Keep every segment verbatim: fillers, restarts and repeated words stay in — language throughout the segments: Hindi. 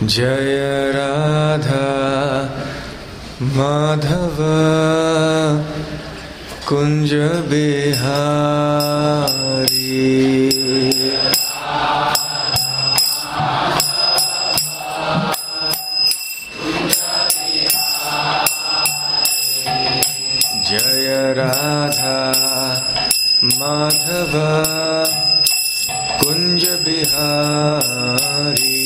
जय राधा माधव कुंज बिहारी। जय राधा माधव कुंज बिहारी।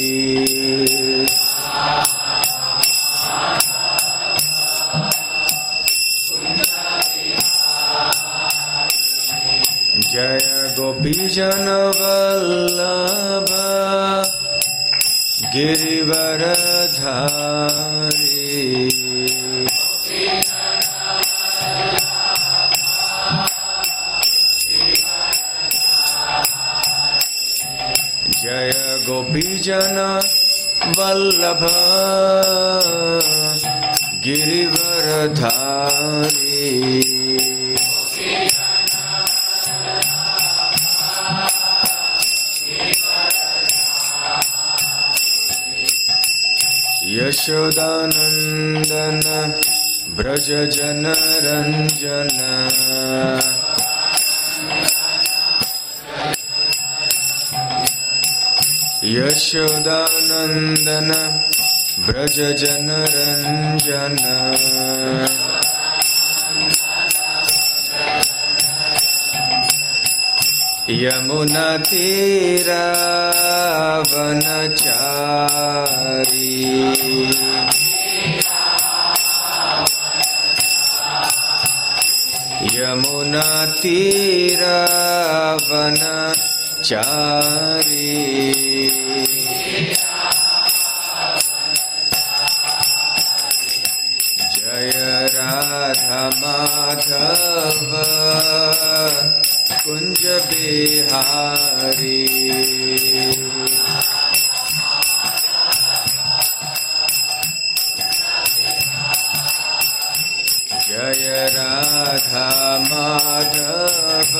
जय गोपीजन वल्लभ गिरिवरधारी। जय गोपीजन वल्लभ गिरिवरधारी। यशोदानंदन ब्रज जन रंजन। यशोदानंदन ब्रज जन रंजन। यमुना तीरा वनचारी। यमुना तीरा वनचारी। जय राधा माधव कुंज बिहारी। जय राधा माधव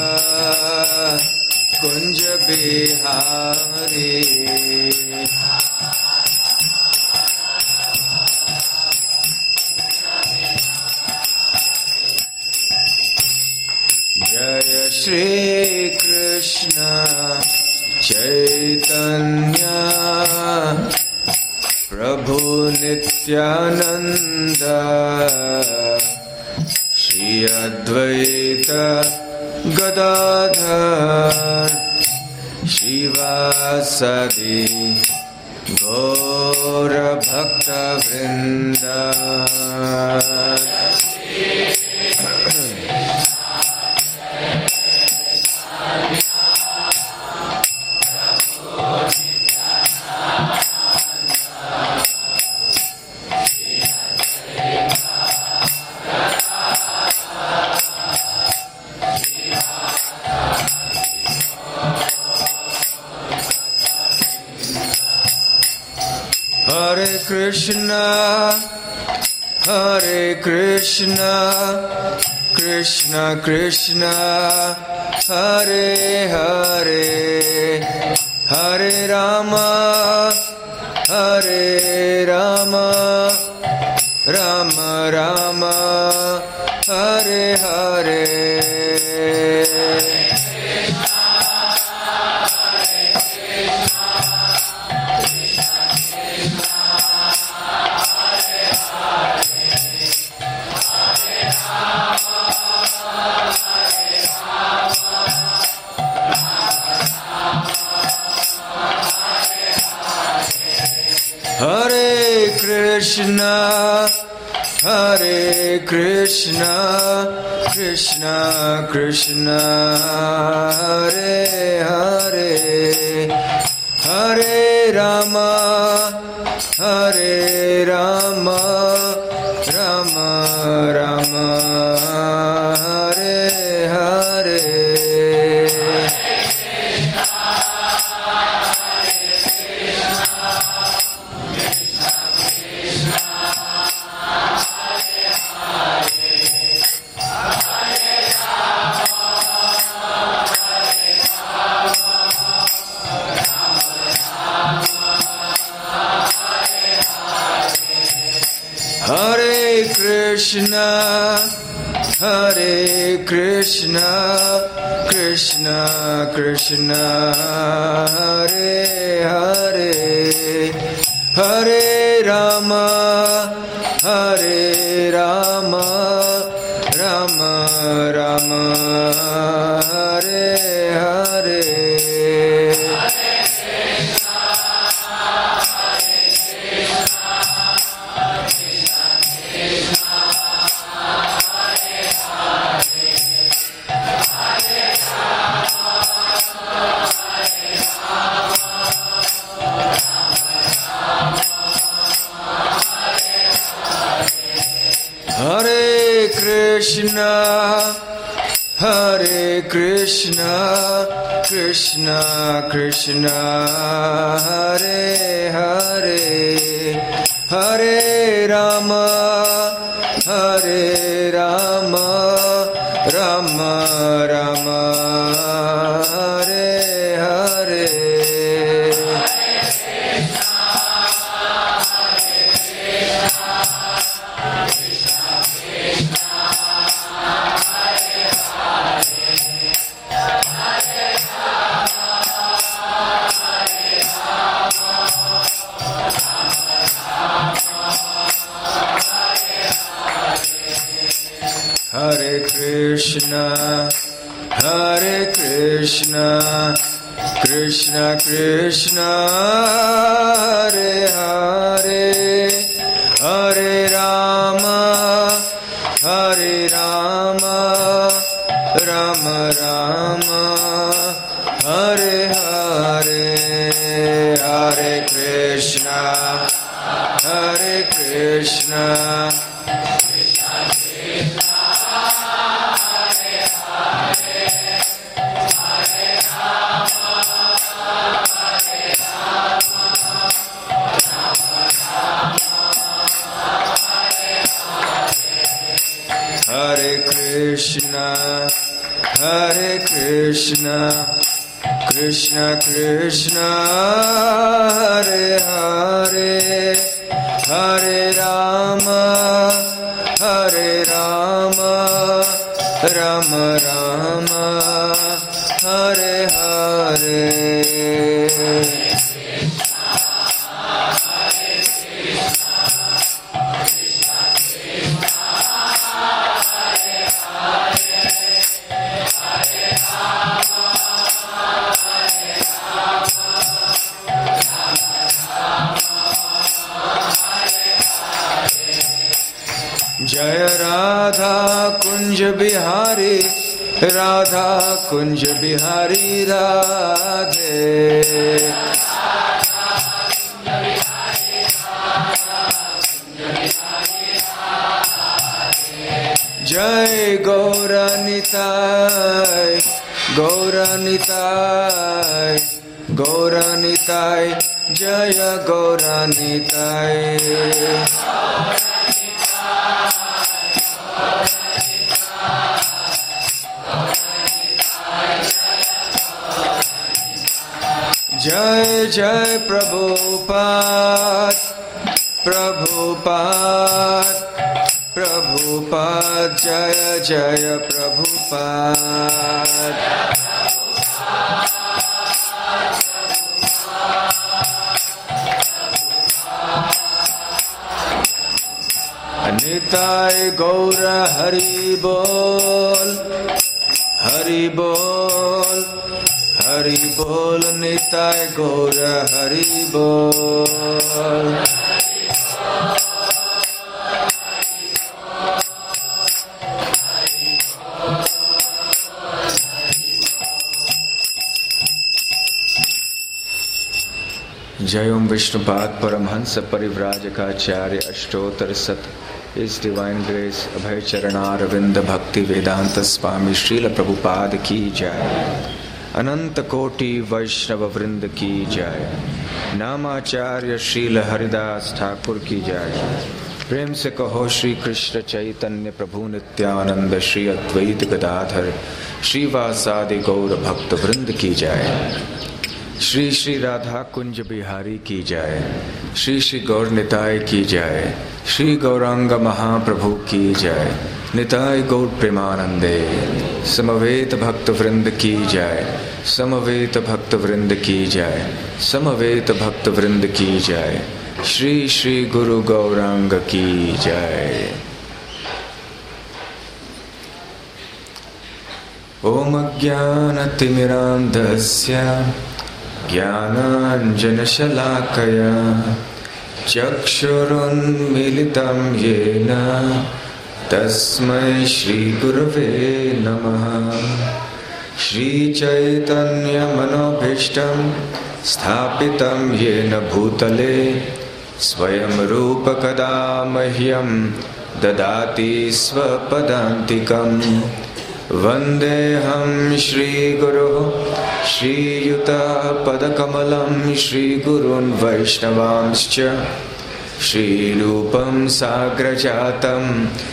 कुंज बिहारी। जय श्री कृष्ण चैतन्य प्रभु नित्यानंद श्री अद्वैत गदाधर श्रीवासदि गौर भक्त वृंद। Hare Krishna, Hare Krishna, Krishna Krishna, Hare Hare, Hare Rama, Hare Rama, Rama Rama, Hare Hare. Hare Krishna, Hare Krishna, Krishna Krishna, Hare Hare, Hare Rama, Hare Rama, Rama Rama, Hare Hare. Hare Hare Krishna, Hare Krishna, Krishna Krishna, Hare Hare, Hare Rama, Hare Rama, Rama Rama, Hare Hare. Hare Krishna, Hare Krishna, Krishna Krishna, Hare Hare, Hare Rama, Hare Rama, Rama Rama, Hare Hare. Hare Krishna, Hare Krishna, Krishna Krishna, Hare Hare, Hare Rama, Hare Rama, Rama Rama, Hare Hare, Hare Krishna, Hare Krishna, Hare Krishna, Hare Krishna, Krishna Krishna, Hare Hare, Hare Rama, Hare Rama, Rama Rama, Hare Hare. Jaya Radha Kunj Bihari, Radha Kunj Bihari Radhe. Jai Gauranitai, Gauranitai, Gauranitai, Jaya Gauranitai. Jai Jai Prabhupada, Prabhupada, Prabhupada, Jaya Jaya Prabhupada. Nitai Gaura Hari Bol, Hari Bol, Hari Bol, Nitai Gaura Hari Bol. जय ओम विष्णुपाद परमहंस परिव्राजकाचार्य अष्टोत्तर शत इस डिवाइन ग्रेस अभय चरणारविंद भक्ति वेदांत स्वामी श्रील प्रभुपाद की जय। अनंत कोटि वैष्णव वृंद की जय। नामाचार्य श्रील हरिदास ठाकुर की जय। प्रेम से कहो श्री कृष्ण चैतन्य प्रभु नित्यानंद श्री अद्वैत गदाधर श्रीवासादि गौर भक्त वृंद की जय। श्री श्री राधा कुंज बिहारी की जाय, श्री श्री गौर निताय की जाय, श्री गौरांग महाप्रभु की जाय, निताय गौर प्रेमानंदे। समवेत भक्त वृंद की जाय, समवेत भक्त वृंद की जाय, समवेत भक्त वृंद की जाय, श्री श्री गुरु गौरांग की जय। ओम अज्ञानतिमिरान्धस्य ज्ञानाञ्जनशलाकया चक्षुरुन्मीलितं येन तस्मै श्रीगुरवे नमः। श्रीचैतन्यमनोभीष्टं स्थापितं येन भूतले स्वयं रूप कदा मह्यं ददाति स्वपदान्तिकम्। वन्देऽहं श्रीगुरुः श्रीयुतपदकमलं श्रीगुरून् वैष्णवांश्च श्रीरूपं साग्रजातं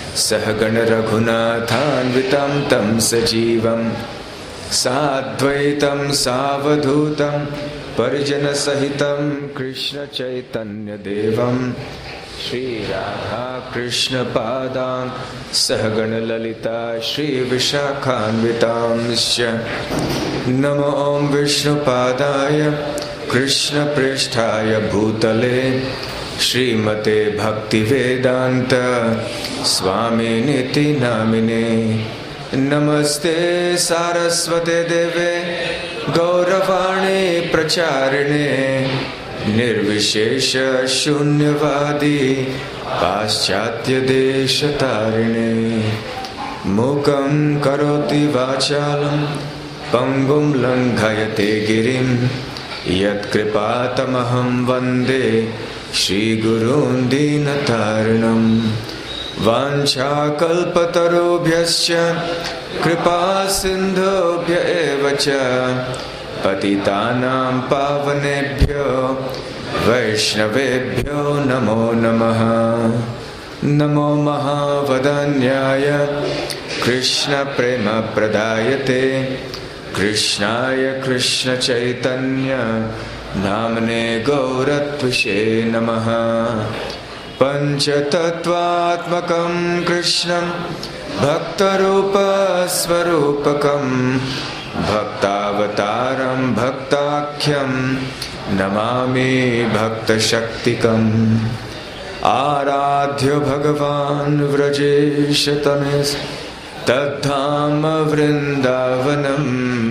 सहगणरघुनाथान्वितं तं सजीवं साद्वैतं सावधूतं परिजनसहितं कृष्णचैतन्यदेवं श्रीराधा कृष्णपादां सहगणललिता श्रीविशाखान्वितांश्च। नमो ॐ विष्णुपादाय कृष्णप्रेष्ठाय भूतले श्रीमते भक्तिवेदान्त स्वामिनिति नामिने। नमस्ते सारस्वते देवे गौरवाणी प्रचारिणे निर्विशेष शून्यवादी पाश्चात्य देशतारिणे। मूकं करोति वाचालं पंगुं लंघयते गिरिं यत्कृपातमहं वन्दे श्रीगुरून् दीनतारिणं। वाञ्छाकल्पतरुभ्यश्च कृपा सिन्धुभ्य एव च पतितानां पावनेभ्यो वैष्णवेभ्यो नमो नमः। नमो महावदन्याय कृष्णप्रेमप्रदायते कृष्णाय कृष्णचैतन्य नामने गौरत्विषे नमः। पञ्चतत्त्वात्मकं कृष्णं भक्तरूपस्वरूपकं भक्तावतारं भक्ताख्यं नमामि भक्तशक्तिकम्। आराध्य भगवान् व्रजेशतमे तद्धाम वृन्दावनम्।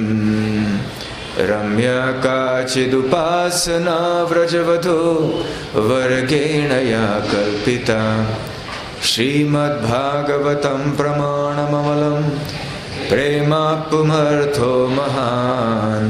रम्यकाचिदुपासना व्रजवधू वर्गेण या कल्पिता। श्रीमद्भागवतं प्रमाणममलं प्रेमापुमर्थो महान्।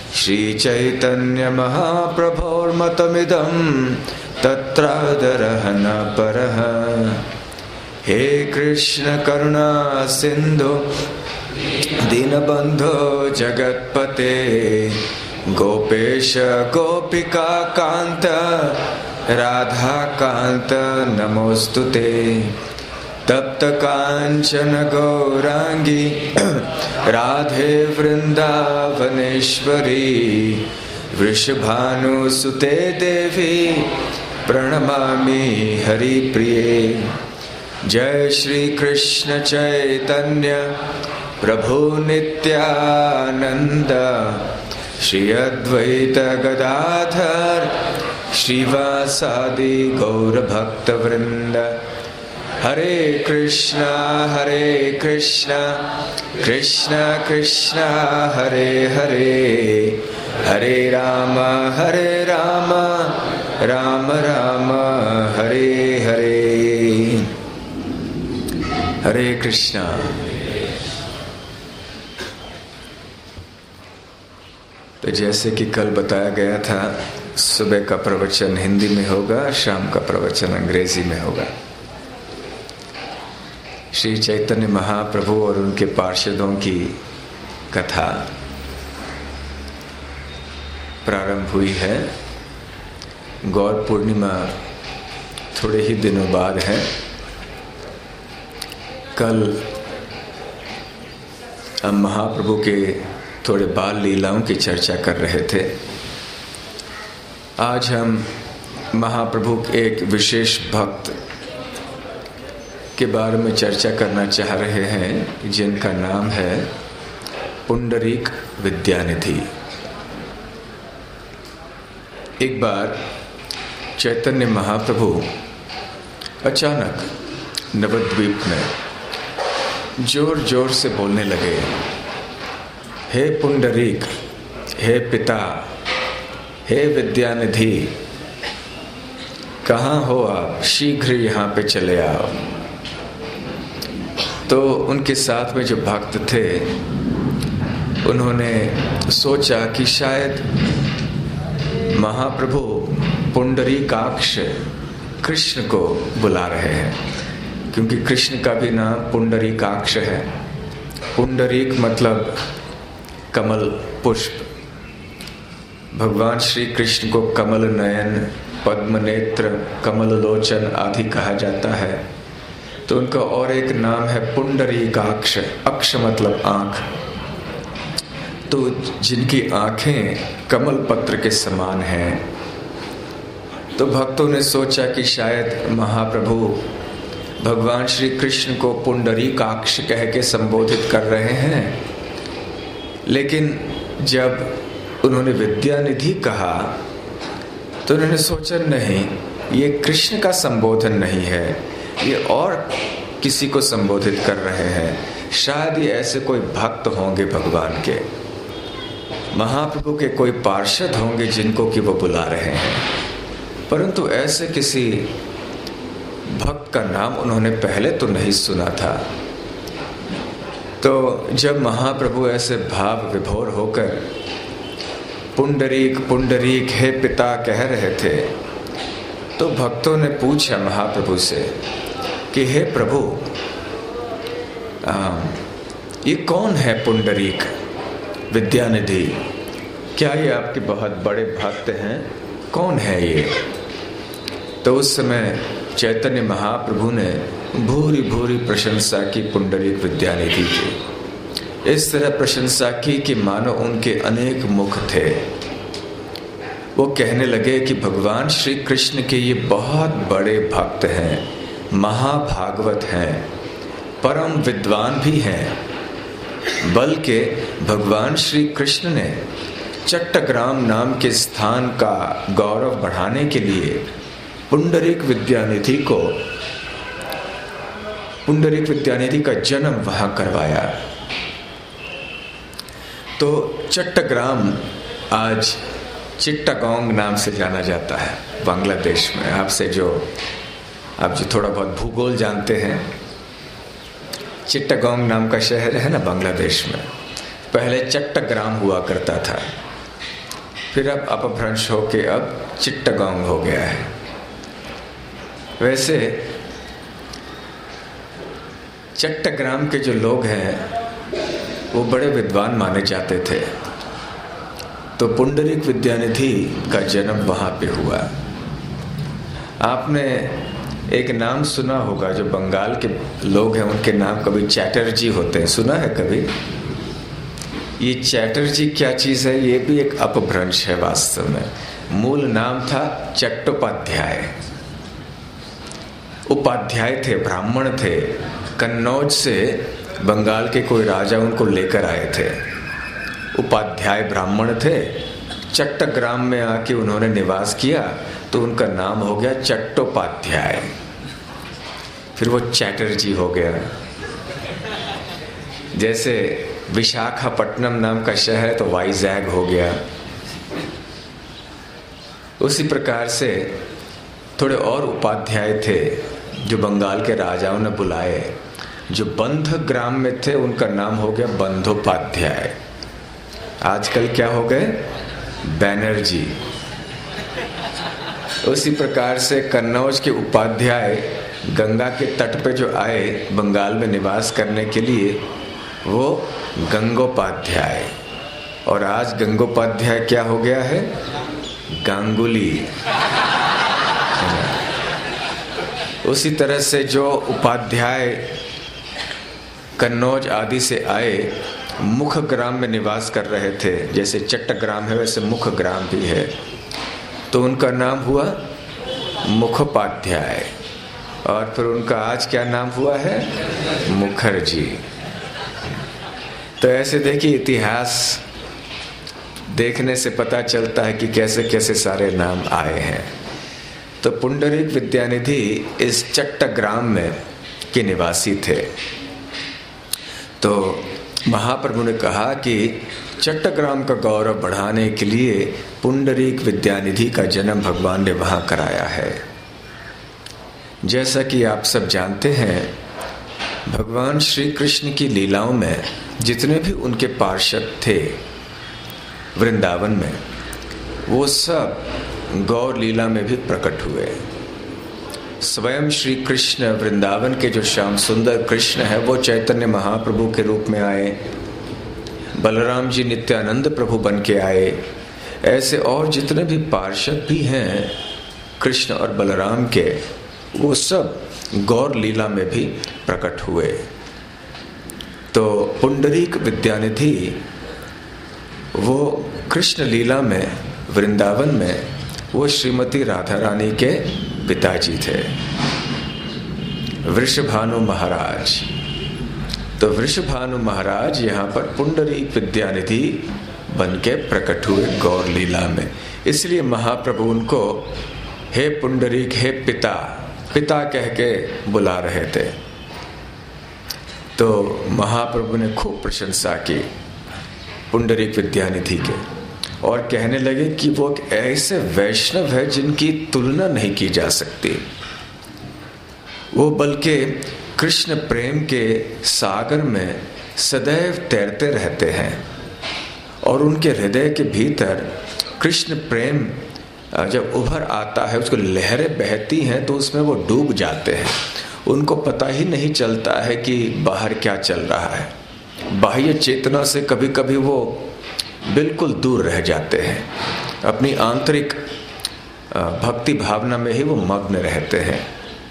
श्रीचैतन्यमहाप्रभोर्मतमिदं तत्रादरः न परः। हे कृष्ण करुणा सिन्धु दीनबन्धो जगत्पते गोपेश गोपिका कान्त राधा कान्त नमोस्तुते। तप्त कांचन गौरांगी राधे वृंदावनेश्वरी वृषभानुसुते देवी प्रणमामि हरिप्रिये। जय श्री कृष्ण चैतन्य प्रभु नित्यानंद श्री अद्वैत गदाधर श्रीवासादि गौर भक्त वृंद। हरे कृष्णा हरे कृष्णा कृष्णा कृष्णा हरे हरे हरे राम हरे राम राम राम हरे हरे। हरे कृष्णा। तो जैसे कि कल बताया गया था, सुबह का प्रवचन हिंदी में होगा, शाम का प्रवचन अंग्रेजी में होगा। श्री चैतन्य महाप्रभु और उनके पार्षदों की कथा प्रारंभ हुई है। गौर पूर्णिमा थोड़े ही दिनों बाद है। कल हम महाप्रभु के थोड़े बाल लीलाओं की चर्चा कर रहे थे। आज हम महाप्रभु के एक विशेष भक्त के बारे में चर्चा करना चाह रहे हैं, जिनका नाम है पुंडरीक विद्यानिधि। एक बार चैतन्य महाप्रभु अचानक नवद्वीप में जोर जोर से बोलने लगे, हे पुंडरीक, हे पिता, हे विद्यानिधि, कहाँ हो आप? शीघ्र यहाँ पे चले आओ। तो उनके साथ में जो भक्त थे उन्होंने सोचा कि शायद महाप्रभु पुंडरीकाक्ष कृष्ण को बुला रहे हैं, क्योंकि कृष्ण का भी नाम पुंडरीकाक्ष है। पुंडरीक मतलब कमल पुष्प। भगवान श्री कृष्ण को कमल नयन, पद्म नेत्र, कमल लोचन आदि कहा जाता है। तो उनका और एक नाम है पुंडरीकाक्ष। अक्ष मतलब आंख। तो जिनकी आंखें कमल पत्र के समान हैं। तो भक्तों ने सोचा कि शायद महाप्रभु भगवान श्री कृष्ण को पुंडरीकाक्ष कह के संबोधित कर रहे हैं। लेकिन जब उन्होंने विद्यानिधि कहा तो उन्होंने सोचा, नहीं, ये कृष्ण का संबोधन नहीं है, ये और किसी को संबोधित कर रहे हैं। शायद ये ऐसे कोई भक्त होंगे भगवान के, महाप्रभु के कोई पार्षद होंगे जिनको कि वो बुला रहे हैं। परंतु ऐसे किसी भक्त का नाम उन्होंने पहले तो नहीं सुना था। तो जब महाप्रभु ऐसे भाव विभोर होकर पुंडरीक पुंडरीक हे पिता कह रहे थे, तो भक्तों ने पूछा महाप्रभु से कि हे प्रभु, आ, ये कौन है पुंडरीक विद्यानिधि? क्या ये आपके बहुत बड़े भक्त हैं? कौन है ये? तो उस समय चैतन्य महाप्रभु ने भूरी भूरी प्रशंसा की पुंडरीक विद्यानिधि की। इस तरह प्रशंसा की कि मानो उनके अनेक मुख थे। वो कहने लगे कि भगवान श्री कृष्ण के ये बहुत बड़े भक्त हैं, महाभागवत हैं, परम विद्वान भी हैं। बल्कि भगवान श्री कृष्ण ने चट्टग्राम नाम के स्थान का गौरव बढ़ाने के लिए पुंडरीक विद्यानिधि को पुंडरीक विद्यानिधि का जन्म वहां करवाया। तो चट्टग्राम आज चिट्टागोंग नाम से जाना जाता है बांग्लादेश में। आपसे जो आप जो थोड़ा बहुत भूगोल जानते हैं, चिट्टागोंग नाम का शहर है ना बांग्लादेश में, पहले चट्टग्राम हुआ करता था, फिर अब अपभ्रंश होके अब चिट्टागोंग हो गया है। वैसे चट्टग्राम के जो लोग हैं वो बड़े विद्वान माने जाते थे। तो पुंडरीक विद्यानिधि का जन्म वहां पे हुआ। आपने एक नाम सुना होगा, जो बंगाल के लोग हैं उनके नाम कभी चैटर्जी होते हैं, सुना है कभी? ये चैटर्जी क्या चीज है? ये भी एक अपभ्रंश है वास्तव में। मूल नाम था चट्टोपाध्याय। उपाध्याय थे, ब्राह्मण थे। कन्नौज से बंगाल के कोई राजा उनको लेकर आए थे। उपाध्याय ब्राह्मण थे। चट्टग्राम में आके उन्होंने निवास किया तो उनका नाम हो गया चट्टोपाध्याय। फिर वो चैटर्जी हो गया। जैसे विशाखापट्टनम नाम का शहर है तो वाइजैग हो गया। उसी प्रकार से थोड़े और उपाध्याय थे जो बंगाल के राजाओं ने बुलाए। जो बंध ग्राम में थे उनका नाम हो गया बंधोपाध्याय। आजकल क्या हो गए? बैनर्जी। उसी प्रकार से कन्नौज के उपाध्याय गंगा के तट पे जो आए बंगाल में निवास करने के लिए, वो गंगोपाध्याय। और आज गंगोपाध्याय क्या हो गया है? गांगुली। उसी तरह से जो उपाध्याय कन्नौज आदि से आए, मुख ग्राम में निवास कर रहे थे, जैसे चट्टग्राम है वैसे मुख ग्राम भी है, तो उनका नाम हुआ मुखोपाध्याय, और फिर उनका आज क्या नाम हुआ है? मुखर्जी। तो ऐसे देखिए, इतिहास देखने से पता चलता है कि कैसे कैसे सारे नाम आए हैं। तो पुंडरीक विद्यानिधि इस चट्टग्राम में के निवासी थे। तो महाप्रभु ने कहा कि चट्टग्राम का गौरव बढ़ाने के लिए पुंडरीक विद्यानिधि का जन्म भगवान ने वहाँ कराया है। जैसा कि आप सब जानते हैं, भगवान श्री कृष्ण की लीलाओं में जितने भी उनके पार्षद थे वृंदावन में, वो सब गौर लीला में भी प्रकट हुए। स्वयं श्री कृष्ण वृंदावन के जो श्याम सुंदर कृष्ण है, वो चैतन्य महाप्रभु के रूप में आए। बलराम जी नित्यानंद प्रभु बन के आए। ऐसे और जितने भी पार्षद भी हैं कृष्ण और बलराम के, वो सब गौर लीला में भी प्रकट हुए। तो पुंडरीक विद्यानिधि वो कृष्ण लीला में वृंदावन में वो श्रीमती राधा रानी के पिताजी थे, वृषभानु महाराज। तो वृषभानु महाराज यहाँ पर पुंडरीक विद्यानिधि बन के प्रकट हुए गौर लीला में। इसलिए महाप्रभु उनको हे पुंडरीक, हे पिता, पिता कह के बुला रहे थे। तो महाप्रभु ने खूब प्रशंसा की पुंडरीक विद्यानिधि के, और कहने लगे कि वो एक ऐसे वैष्णव है जिनकी तुलना नहीं की जा सकती। वो बल्कि कृष्ण प्रेम के सागर में सदैव तैरते रहते हैं, और उनके हृदय के भीतर कृष्ण प्रेम जब उभर आता है, उसको लहरें बहती हैं तो उसमें वो डूब जाते हैं। उनको पता ही नहीं चलता है कि बाहर क्या चल रहा है। बाह्य चेतना से कभी कभी वो बिल्कुल दूर रह जाते हैं, अपनी आंतरिक भक्ति भावना में ही वो मग्न रहते हैं।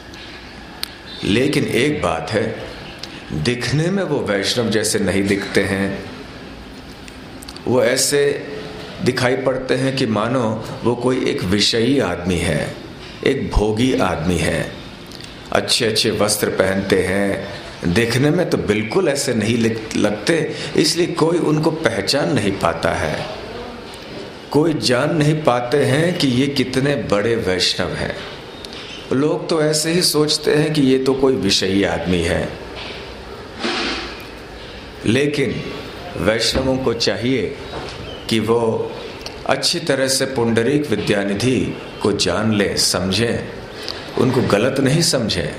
लेकिन एक बात है, दिखने में वो वैष्णव जैसे नहीं दिखते हैं। वो ऐसे दिखाई पड़ते हैं कि मानो वो कोई एक विषयी आदमी है, एक भोगी आदमी है। अच्छे अच्छे वस्त्र पहनते हैं, देखने में तो बिल्कुल ऐसे नहीं लगते, इसलिए कोई उनको पहचान नहीं पाता है। कोई जान नहीं पाते हैं कि ये कितने बड़े वैष्णव हैं। लोग तो ऐसे ही सोचते हैं कि ये तो कोई विषयी आदमी है। लेकिन वैष्णवों को चाहिए कि वो अच्छी तरह से पुंडरीक विद्यानिधि को जान ले, समझें, उनको गलत नहीं समझें।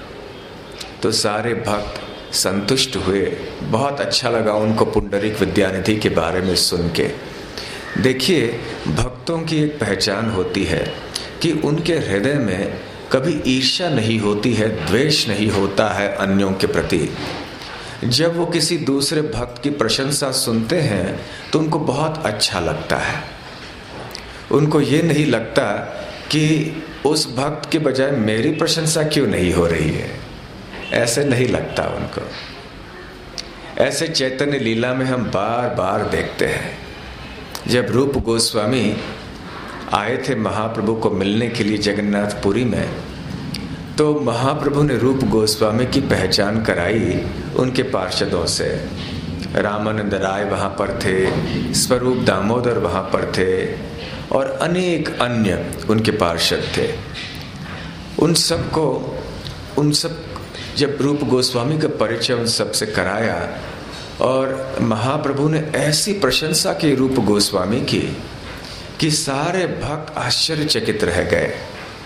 तो सारे भक्त संतुष्ट हुए। बहुत अच्छा लगा उनको पुंडरीक विद्यानिधि के बारे में सुन के। देखिए, भक्तों की एक पहचान होती है कि उनके हृदय में कभी ईर्ष्या नहीं होती है, द्वेष नहीं होता है अन्यों के प्रति। जब वो किसी दूसरे भक्त की प्रशंसा सुनते हैं तो उनको बहुत अच्छा लगता है। उनको ये नहीं लगता कि उस भक्त के बजाय मेरी प्रशंसा क्यों नहीं हो रही है, ऐसे नहीं लगता उनको। ऐसे चैतन्य लीला में हम बार बार देखते हैं। जब रूप गोस्वामी आए थे महाप्रभु को मिलने के लिए जगन्नाथपुरी में, तो महाप्रभु ने रूप गोस्वामी की पहचान कराई उनके पार्षदों से। रामानंद राय वहाँ पर थे, स्वरूप दामोदर वहाँ पर थे, और अनेक अन्य उनके पार्षद थे। उन सबको उन सब जब रूप गोस्वामी का परिचय उन सब से कराया, और महाप्रभु ने ऐसी प्रशंसा की रूप गोस्वामी की कि सारे भक्त आश्चर्यचकित रह गए,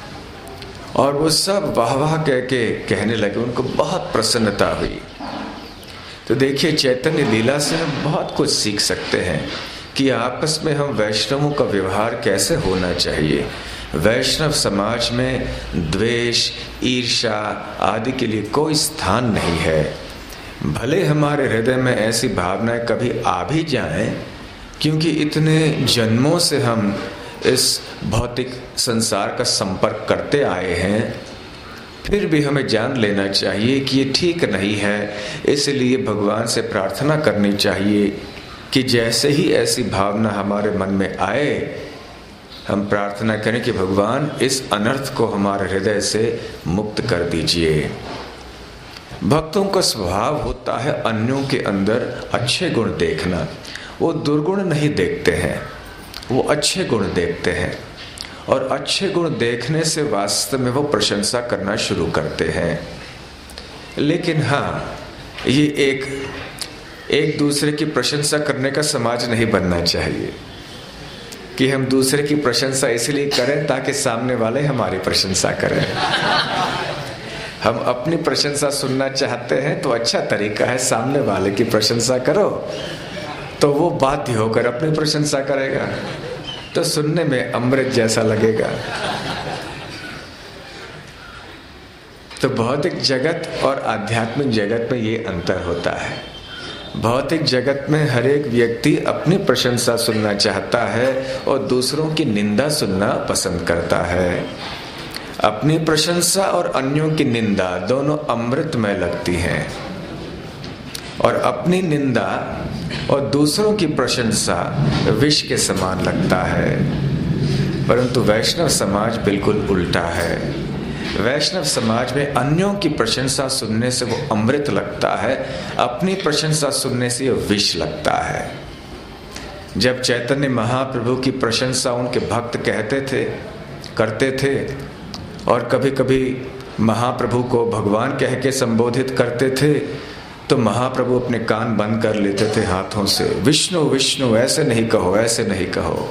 और वो सब वाह वाह कह के कहने लगे। उनको बहुत प्रसन्नता हुई। तो देखिए, चैतन्य लीला से हम बहुत कुछ सीख सकते हैं कि आपस में हम वैष्णवों का व्यवहार कैसे होना चाहिए। वैष्णव समाज में द्वेष, ईर्ष्या आदि के लिए कोई स्थान नहीं है। भले हमारे हृदय में ऐसी भावनाएं कभी आ भी जाएं, क्योंकि इतने जन्मों से हम इस भौतिक संसार का संपर्क करते आए हैं, फिर भी हमें जान लेना चाहिए कि ये ठीक नहीं है। इसलिए भगवान से प्रार्थना करनी चाहिए कि जैसे ही ऐसी भावना हमारे मन में आए, हम प्रार्थना करें कि भगवान इस अनर्थ को हमारे हृदय से मुक्त कर दीजिए। भक्तों का स्वभाव होता है अन्यों के अंदर अच्छे गुण देखना। वो दुर्गुण नहीं देखते हैं, वो अच्छे गुण देखते हैं, और अच्छे गुण देखने से वास्तव में वो प्रशंसा करना शुरू करते हैं। लेकिन हाँ, ये एक एक दूसरे की प्रशंसा करने का समाज नहीं बनना चाहिए कि हम दूसरे की प्रशंसा इसलिए करें ताकि सामने वाले हमारी प्रशंसा करें। हम अपनी प्रशंसा सुनना चाहते हैं तो अच्छा तरीका है सामने वाले की प्रशंसा करो, तो वो बाध्य होकर अपनी प्रशंसा करेगा, तो सुनने में अमृत जैसा लगेगा। तो भौतिक जगत और आध्यात्मिक जगत में ये अंतर होता है। भौतिक जगत में हर एक व्यक्ति अपनी प्रशंसा सुनना चाहता है और दूसरों की निंदा सुनना पसंद करता है। अपनी प्रशंसा और अन्यों की निंदा दोनों अमृतमय लगती हैं, और अपनी निंदा और दूसरों की प्रशंसा विष के समान लगता है। परंतु वैष्णव समाज बिल्कुल उल्टा है। वैष्णव समाज में अन्यों की प्रशंसा सुनने से वो अमृत लगता है, अपनी प्रशंसा सुनने से ये विष लगता है। जब चैतन्य महाप्रभु की प्रशंसा उनके भक्त कहते थे, करते थे, और कभी कभी महाप्रभु को भगवान कह के संबोधित करते थे, तो महाप्रभु अपने कान बंद कर लेते थे हाथों से। विष्णु विष्णु ऐसे नहीं कहो, ऐसे नहीं कहो।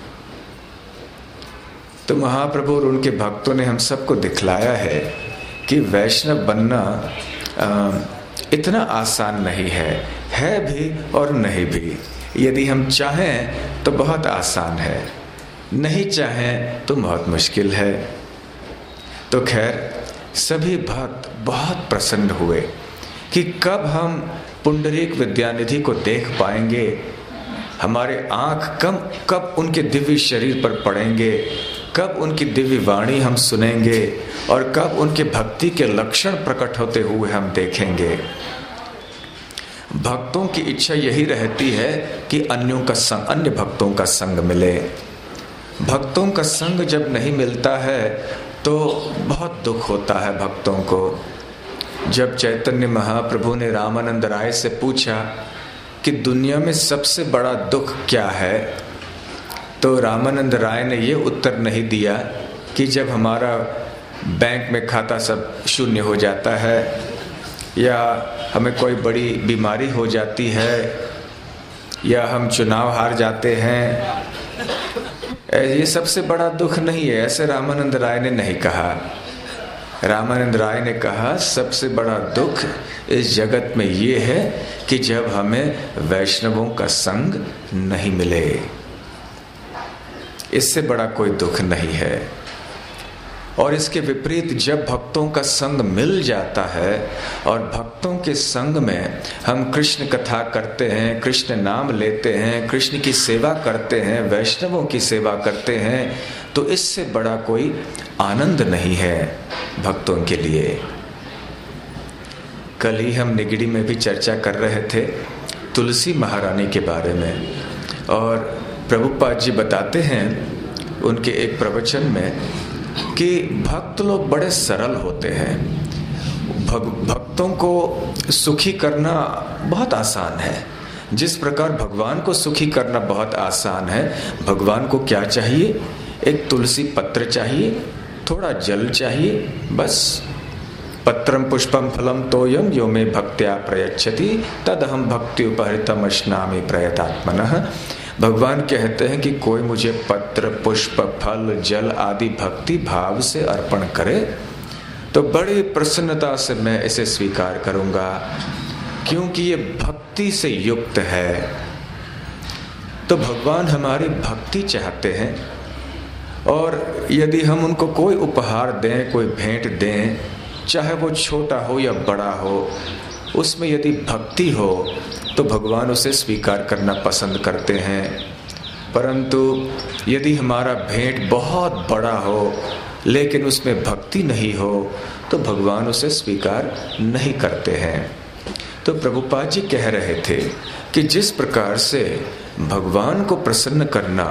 तो महाप्रभु और उनके भक्तों ने हम सबको दिखलाया है कि वैष्णव बनना आ, इतना आसान नहीं है है भी और नहीं भी। यदि हम चाहें तो बहुत आसान है, नहीं चाहें तो बहुत मुश्किल है। तो खैर, सभी भक्त बहुत प्रसन्न हुए कि कब हम पुंडरीक विद्यानिधि को देख पाएंगे, हमारे आंख कब कब उनके दिव्य शरीर पर पड़ेंगे, कब उनकी दिव्य वाणी हम सुनेंगे, और कब उनके भक्ति के लक्षण प्रकट होते हुए हम देखेंगे। भक्तों की इच्छा यही रहती है कि अन्यों का संग, अन्य भक्तों का संग मिले। भक्तों का संग जब नहीं मिलता है तो बहुत दुख होता है भक्तों को। जब चैतन्य महाप्रभु ने रामानंद राय से पूछा कि दुनिया में सबसे बड़ा दुख क्या है, तो रामानंद राय ने ये उत्तर नहीं दिया कि जब हमारा बैंक में खाता सब शून्य हो जाता है, या हमें कोई बड़ी बीमारी हो जाती है, या हम चुनाव हार जाते हैं। ये सबसे बड़ा दुख नहीं है, ऐसे रामानंद राय ने नहीं कहा। रामानंद राय ने कहा सबसे बड़ा दुख इस जगत में ये है कि जब हमें वैष्णवों का संग नहीं मिले। इससे बड़ा कोई दुख नहीं है। और इसके विपरीत जब भक्तों का संग मिल जाता है और भक्तों के संग में हम कृष्ण कथा करते हैं, कृष्ण नाम लेते हैं, कृष्ण की सेवा करते हैं, वैष्णवों की सेवा करते हैं, तो इससे बड़ा कोई आनंद नहीं है भक्तों के लिए। कल ही हम निगड़ी में भी चर्चा कर रहे थे तुलसी महारानी के बारे में, और प्रभुपाद जी बताते हैं उनके एक प्रवचन में कि भक्त लोग बड़े सरल होते हैं। भग, भक्तों को सुखी करना बहुत आसान है। जिस प्रकार भगवान को सुखी करना बहुत आसान है, भगवान को क्या चाहिए? एक तुलसी पत्र चाहिए, थोड़ा जल चाहिए, बस। पत्रम पुष्पम फलम तोयम यो मे भक्त्या प्रयच्छति तदहम भक्ति उपहृतम अश्नामि प्रयतात्मनः। भगवान कहते हैं कि कोई मुझे पत्र, पुष्प, फल, जल आदि भक्ति भाव से अर्पण करे तो बड़ी प्रसन्नता से मैं इसे स्वीकार करूंगा, क्योंकि ये भक्ति से युक्त है। तो भगवान हमारी भक्ति चाहते हैं, और यदि हम उनको कोई उपहार दें, कोई भेंट दें, चाहे वो छोटा हो या बड़ा हो, उसमें यदि भक्ति हो तो भगवान उसे स्वीकार करना पसंद करते हैं। परंतु यदि हमारा भेंट बहुत बड़ा हो लेकिन उसमें भक्ति नहीं हो तो भगवान उसे स्वीकार नहीं करते हैं। तो प्रभुपाद जी कह रहे थे कि जिस प्रकार से भगवान को प्रसन्न करना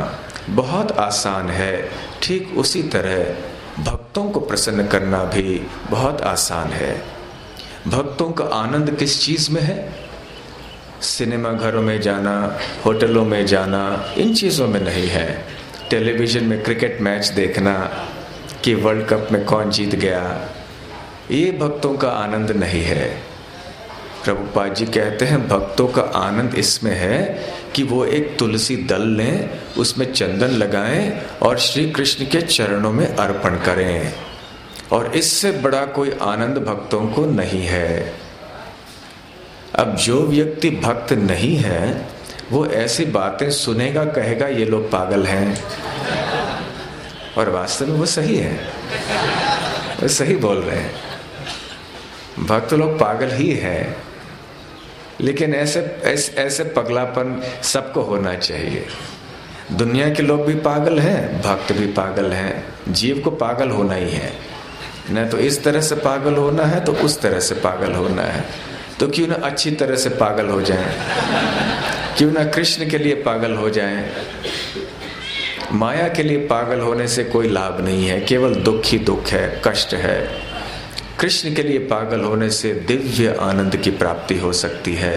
बहुत आसान है, ठीक उसी तरह भक्तों को प्रसन्न करना भी बहुत आसान है। भक्तों का आनंद किस चीज़ में है? सिनेमा घरों में जाना, होटलों में जाना, इन चीज़ों में नहीं है। टेलीविज़न में क्रिकेट मैच देखना कि वर्ल्ड कप में कौन जीत गया, ये भक्तों का आनंद नहीं है। प्रभुपाद जी कहते हैं भक्तों का आनंद इसमें है कि वो एक तुलसी दल लें, उसमें चंदन लगाएं और श्री कृष्ण के चरणों में अर्पण करें, और इससे बड़ा कोई आनंद भक्तों को नहीं है। अब जो व्यक्ति भक्त नहीं है वो ऐसी बातें सुनेगा, कहेगा ये लोग पागल हैं, और वास्तव में वो सही है, वो सही बोल रहे हैं। भक्त लोग पागल ही है, लेकिन ऐसे ऐसे, ऐसे पगलापन सबको होना चाहिए। दुनिया के लोग भी पागल हैं, भक्त भी पागल हैं। जीव को पागल होना ही है, न तो इस तरह से पागल होना है तो उस तरह से पागल होना है। तो क्यों ना अच्छी तरह से पागल हो जाएं, क्यों ना कृष्ण के लिए पागल हो जाएं। माया के लिए पागल होने से कोई लाभ नहीं है, केवल दुख ही दुख है, कष्ट है। कृष्ण के लिए पागल होने से दिव्य आनंद की प्राप्ति हो सकती है।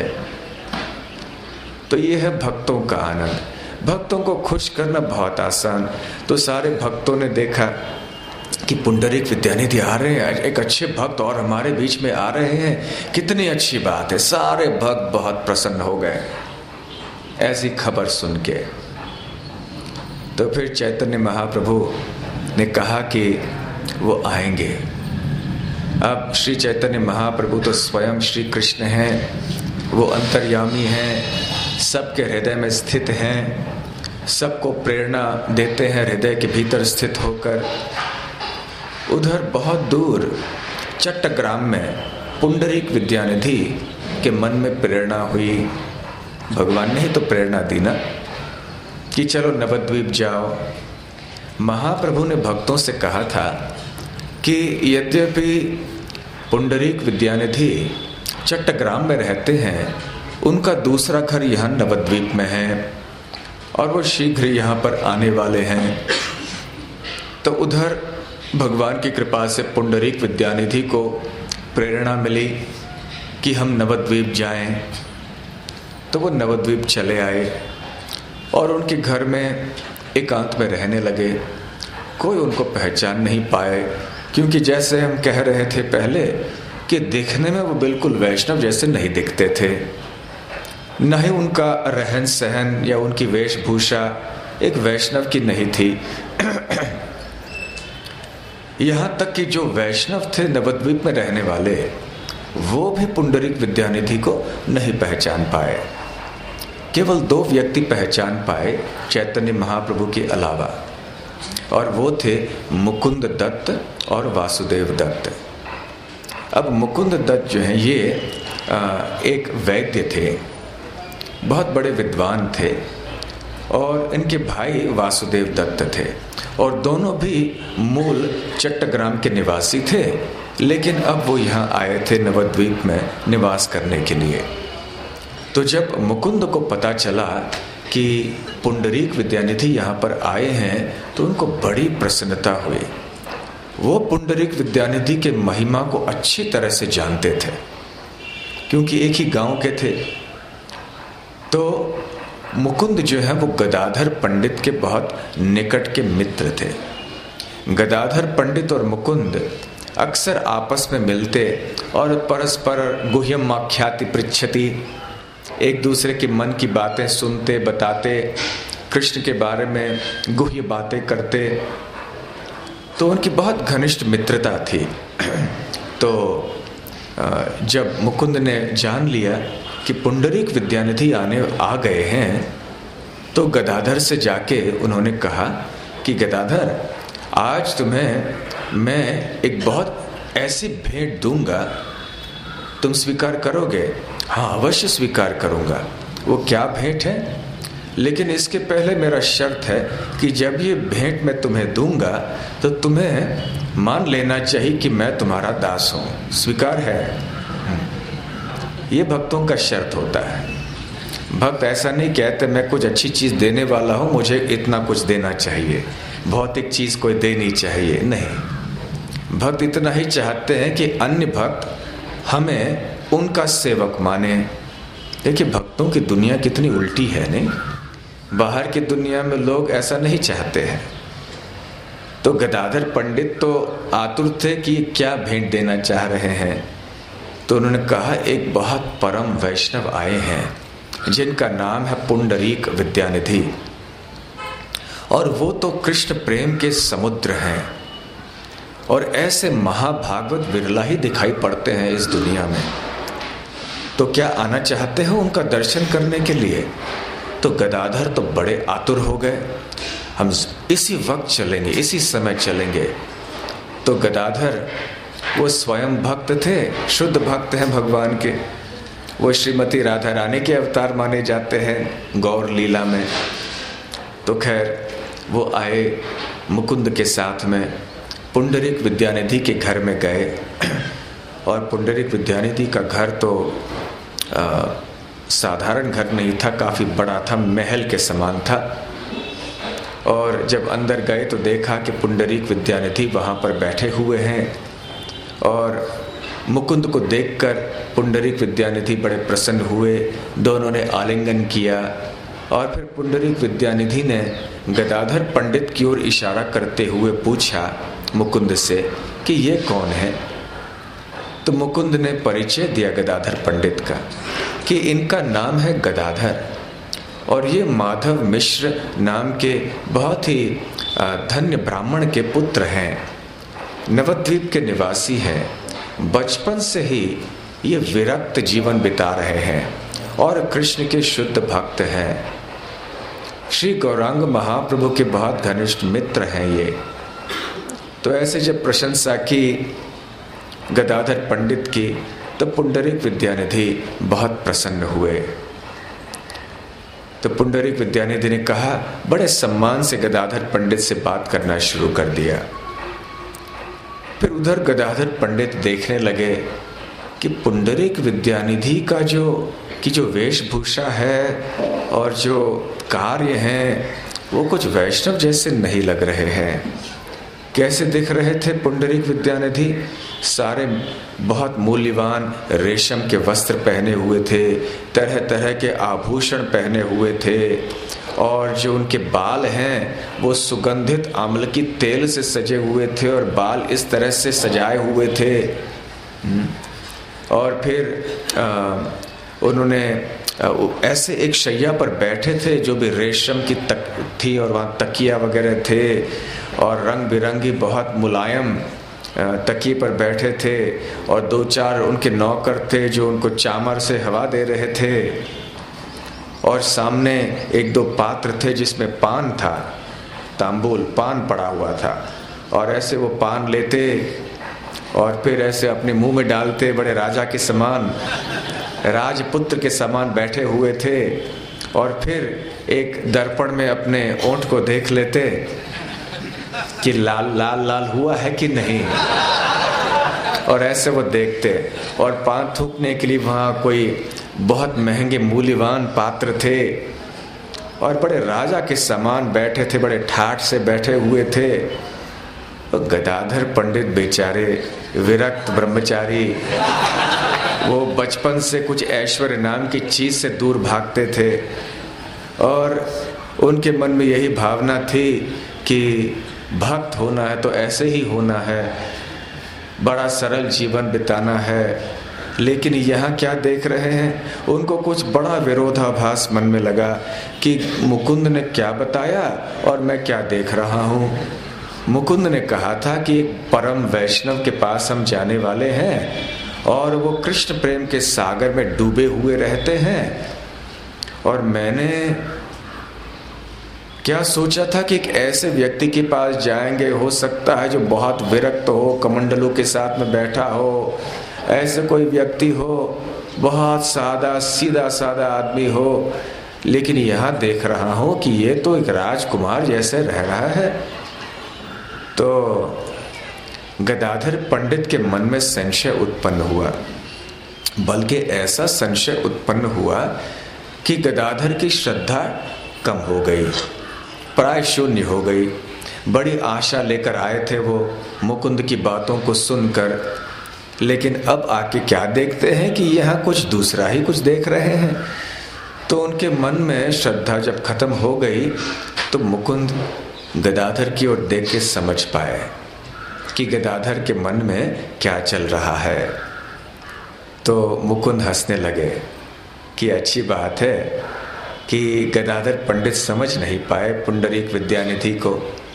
तो ये है भक्तों का आनंद। भक्तों को खुश करना बहुत आसान। तो सारे भक्तों ने देखा कि पुंडरीक विद्यानिधि आ रहे हैं, एक अच्छे भक्त और हमारे बीच में आ रहे हैं, कितनी अच्छी बात है। सारे भक्त बहुत प्रसन्न हो गए ऐसी खबर सुन के। तो फिर चैतन्य महाप्रभु ने कहा कि वो आएंगे। अब श्री चैतन्य महाप्रभु तो स्वयं श्री कृष्ण हैं, वो अंतर्यामी हैं, सबके हृदय में स्थित हैं, सबको प्रेरणा देते हैं हृदय के भीतर स्थित होकर। उधर बहुत दूर चट्टग्राम में पुंडरीक विद्यानिधि के मन में प्रेरणा हुई। भगवान ने ही तो प्रेरणा दी ना कि चलो नवद्वीप जाओ। महाप्रभु ने भक्तों से कहा था कि यद्यपि पुंडरीक विद्यानिधि चट्टग्राम में रहते हैं, उनका दूसरा घर यहाँ नवद्वीप में है और वो शीघ्र यहाँ पर आने वाले हैं। तो उधर भगवान की कृपा से पुंडरीक विद्यानिधि को प्रेरणा मिली कि हम नवद्वीप जाएं। तो वो नवद्वीप चले आए और उनके घर में एकांत में रहने लगे। कोई उनको पहचान नहीं पाए, क्योंकि जैसे हम कह रहे थे पहले कि देखने में वो बिल्कुल वैष्णव जैसे नहीं दिखते थे। न ही उनका रहन सहन या उनकी वेशभूषा एक वैष्णव की नहीं थी। यहाँ तक कि जो वैष्णव थे नवद्वीप में रहने वाले, वो भी पुंडरीक विद्यानिधि को नहीं पहचान पाए। केवल दो व्यक्ति पहचान पाए चैतन्य महाप्रभु के अलावा, और वो थे मुकुंद दत्त और वासुदेव दत्त। अब मुकुंद दत्त जो हैं ये एक वैद्य थे, बहुत बड़े विद्वान थे, और इनके भाई वासुदेव दत्त थे, और दोनों भी मूल चट्टग्राम के निवासी थे, लेकिन अब वो यहाँ आए थे नवद्वीप में निवास करने के लिए। तो जब मुकुंद को पता चला कि पुंडरीक विद्यानिधि यहाँ पर आए हैं, तो उनको बड़ी प्रसन्नता हुई। वो पुंडरीक विद्यानिधि के महिमा को अच्छी तरह से जानते थे, क्योंकि एक ही गांव के थे। तो मुकुंद जो है वो गदाधर पंडित के बहुत निकट के मित्र थे। गदाधर पंडित और मुकुंद अक्सर आपस में मिलते और परस्पर गुह्यम आख्याति पृच्छति, एक दूसरे के मन की बातें सुनते, बताते, कृष्ण के बारे में गुह्य बातें करते। तो उनकी बहुत घनिष्ठ मित्रता थी। तो जब मुकुंद ने जान लिया कि पुंडरीक विद्यानिधि आने आ गए हैं, तो गदाधर से जाके उन्होंने कहा कि गदाधर, आज तुम्हें मैं एक बहुत ऐसी भेंट दूंगा, तुम स्वीकार करोगे? हाँ, अवश्य स्वीकार करूंगा। वो क्या भेंट है? लेकिन इसके पहले मेरा शर्त है कि जब ये भेंट मैं तुम्हें दूंगा तो तुम्हें मान लेना चाहिए कि मैं तुम्हारा दास हूं। स्वीकार है? ये भक्तों का शर्त होता है। भक्त ऐसा नहीं कहते मैं कुछ अच्छी चीज़ देने वाला हूँ, मुझे इतना कुछ देना चाहिए, भौतिक चीज़ कोई देनी चाहिए, नहीं। भक्त इतना ही चाहते हैं कि अन्य भक्त हमें उनका सेवक माने। देखिए भक्तों की दुनिया कितनी उल्टी है, नहीं? बाहर की दुनिया में लोग ऐसा नहीं चाहते हैं। तो गदाधर पंडित तो आतुर थे कि क्या भेंट देना चाह रहे हैं। तो उन्होंने कहा एक बहुत परम वैष्णव आए हैं जिनका नाम है पुंडरीक विद्यानिधि, और वो तो कृष्ण प्रेम के समुद्र हैं, और ऐसे महाभागवत विरला ही दिखाई पड़ते हैं इस दुनिया में। तो क्या आना चाहते हो उनका दर्शन करने के लिए? तो गदाधर तो बड़े आतुर हो गए, हम इसी वक्त चलेंगे, इसी समय चलेंगे। तो गदाधर वो स्वयं भक्त थे, शुद्ध भक्त हैं भगवान के। वो श्रीमती राधा रानी के अवतार माने जाते हैं गौर लीला में। तो खैर वो आए मुकुंद के साथ में, पुंडरीक विद्यानिधि के घर में गए। और पुंडरीक विद्यानिधि का घर तो आ, साधारण घर नहीं था, काफ़ी बड़ा था, महल के समान था। और जब अंदर गए तो देखा कि पुंडरीक विद्यानिधि वहाँ पर बैठे हुए हैं, और मुकुंद को देखकर पुंडरीक विद्यानिधि बड़े प्रसन्न हुए। दोनों ने आलिंगन किया, और फिर पुंडरीक विद्यानिधि ने गदाधर पंडित की ओर इशारा करते हुए पूछा मुकुंद से कि ये कौन है। तो मुकुंद ने परिचय दिया गदाधर पंडित का कि इनका नाम है गदाधर, और ये माधव मिश्र नाम के बहुत ही धन्य ब्राह्मण के पुत्र हैं, नवद्वीप के निवासी हैं। बचपन से ही ये विरक्त जीवन बिता रहे हैं और कृष्ण के शुद्ध भक्त हैं। श्री गौरांग महाप्रभु के बहुत घनिष्ठ मित्र हैं ये। तो ऐसे जब प्रशंसा की गदाधर पंडित की, तो पुंडरीक विद्यानिधि बहुत प्रसन्न हुए। तो पुंडरीक विद्यानिधि ने कहा, बड़े सम्मान से गदाधर पंडित से बात करना शुरू कर दिया। फिर उधर गदाधर पंडित देखने लगे कि पुंडरीक विद्यानिधि का जो की जो वेशभूषा है और जो कार्य हैं वो कुछ वैष्णव जैसे नहीं लग रहे हैं। कैसे दिख रहे थे पुंडरीक विद्यानिधि? सारे बहुत मूल्यवान रेशम के वस्त्र पहने हुए थे, तरह तरह के आभूषण पहने हुए थे, और जो उनके बाल हैं वो सुगंधित आमलकी तेल से सजे हुए थे, और बाल इस तरह से सजाए हुए थे। और फिर आ, उन्होंने ऐसे एक शैया पर बैठे थे जो भी रेशम की तक थी, और वहाँ तकिया वगैरह थे, और रंग बिरंगी बहुत मुलायम तकिए पर बैठे थे, और दो चार उनके नौकर थे जो उनको चामर से हवा दे रहे थे। और सामने एक दो पात्र थे जिसमें पान था, तांबूल पान पड़ा हुआ था, और ऐसे वो पान लेते और फिर ऐसे अपने मुंह में डालते, बड़े राजा के समान, राजपुत्र के समान बैठे हुए थे। और फिर एक दर्पण में अपने ओंठ को देख लेते कि लाल लाल लाल हुआ है कि नहीं, और ऐसे वो देखते। और पान थूकने के लिए वहाँ कोई बहुत महंगे मूल्यवान पात्र थे, और बड़े राजा के समान बैठे थे, बड़े ठाठ से बैठे हुए थे। गदाधर पंडित बेचारे विरक्त ब्रह्मचारी, वो बचपन से कुछ ऐश्वर्य नाम की चीज से दूर भागते थे, और उनके मन में यही भावना थी कि भक्त होना है तो ऐसे ही होना है, बड़ा सरल जीवन बिताना है। लेकिन यहाँ क्या देख रहे हैं? उनको कुछ बड़ा विरोधाभास मन में लगा कि मुकुंद ने क्या बताया और मैं क्या देख रहा हूँ। मुकुंद ने कहा था कि एक परम वैष्णव के पास हम जाने वाले हैं, और वो कृष्ण प्रेम के सागर में डूबे हुए रहते हैं, और मैंने क्या सोचा था कि एक ऐसे व्यक्ति के पास जाएंगे, हो सकता है जो बहुत विरक्त हो, कमंडलों के साथ में बैठा हो, ऐसे कोई व्यक्ति हो, बहुत सादा सीधा सादा आदमी हो। लेकिन यहाँ देख रहा हूँ कि ये तो एक राजकुमार जैसे रह रहा है। तो गदाधर पंडित के मन में संशय उत्पन्न हुआ, बल्कि ऐसा संशय उत्पन्न हुआ कि गदाधर की श्रद्धा कम हो गई, प्राय शून्य हो गई। बड़ी आशा लेकर आए थे वो मुकुंद की बातों को सुनकर, लेकिन अब आके क्या देखते हैं कि यहाँ कुछ दूसरा ही कुछ देख रहे हैं। तो उनके मन में श्रद्धा जब खत्म हो गई तो मुकुंद गदाधर की ओर देख के समझ पाए कि गदाधर के मन में क्या चल रहा है। तो मुकुंद हंसने लगे कि अच्छी बात है कि गदाधर पंडित समझ नहीं पाए पुंडरीक विद्यानिधि को।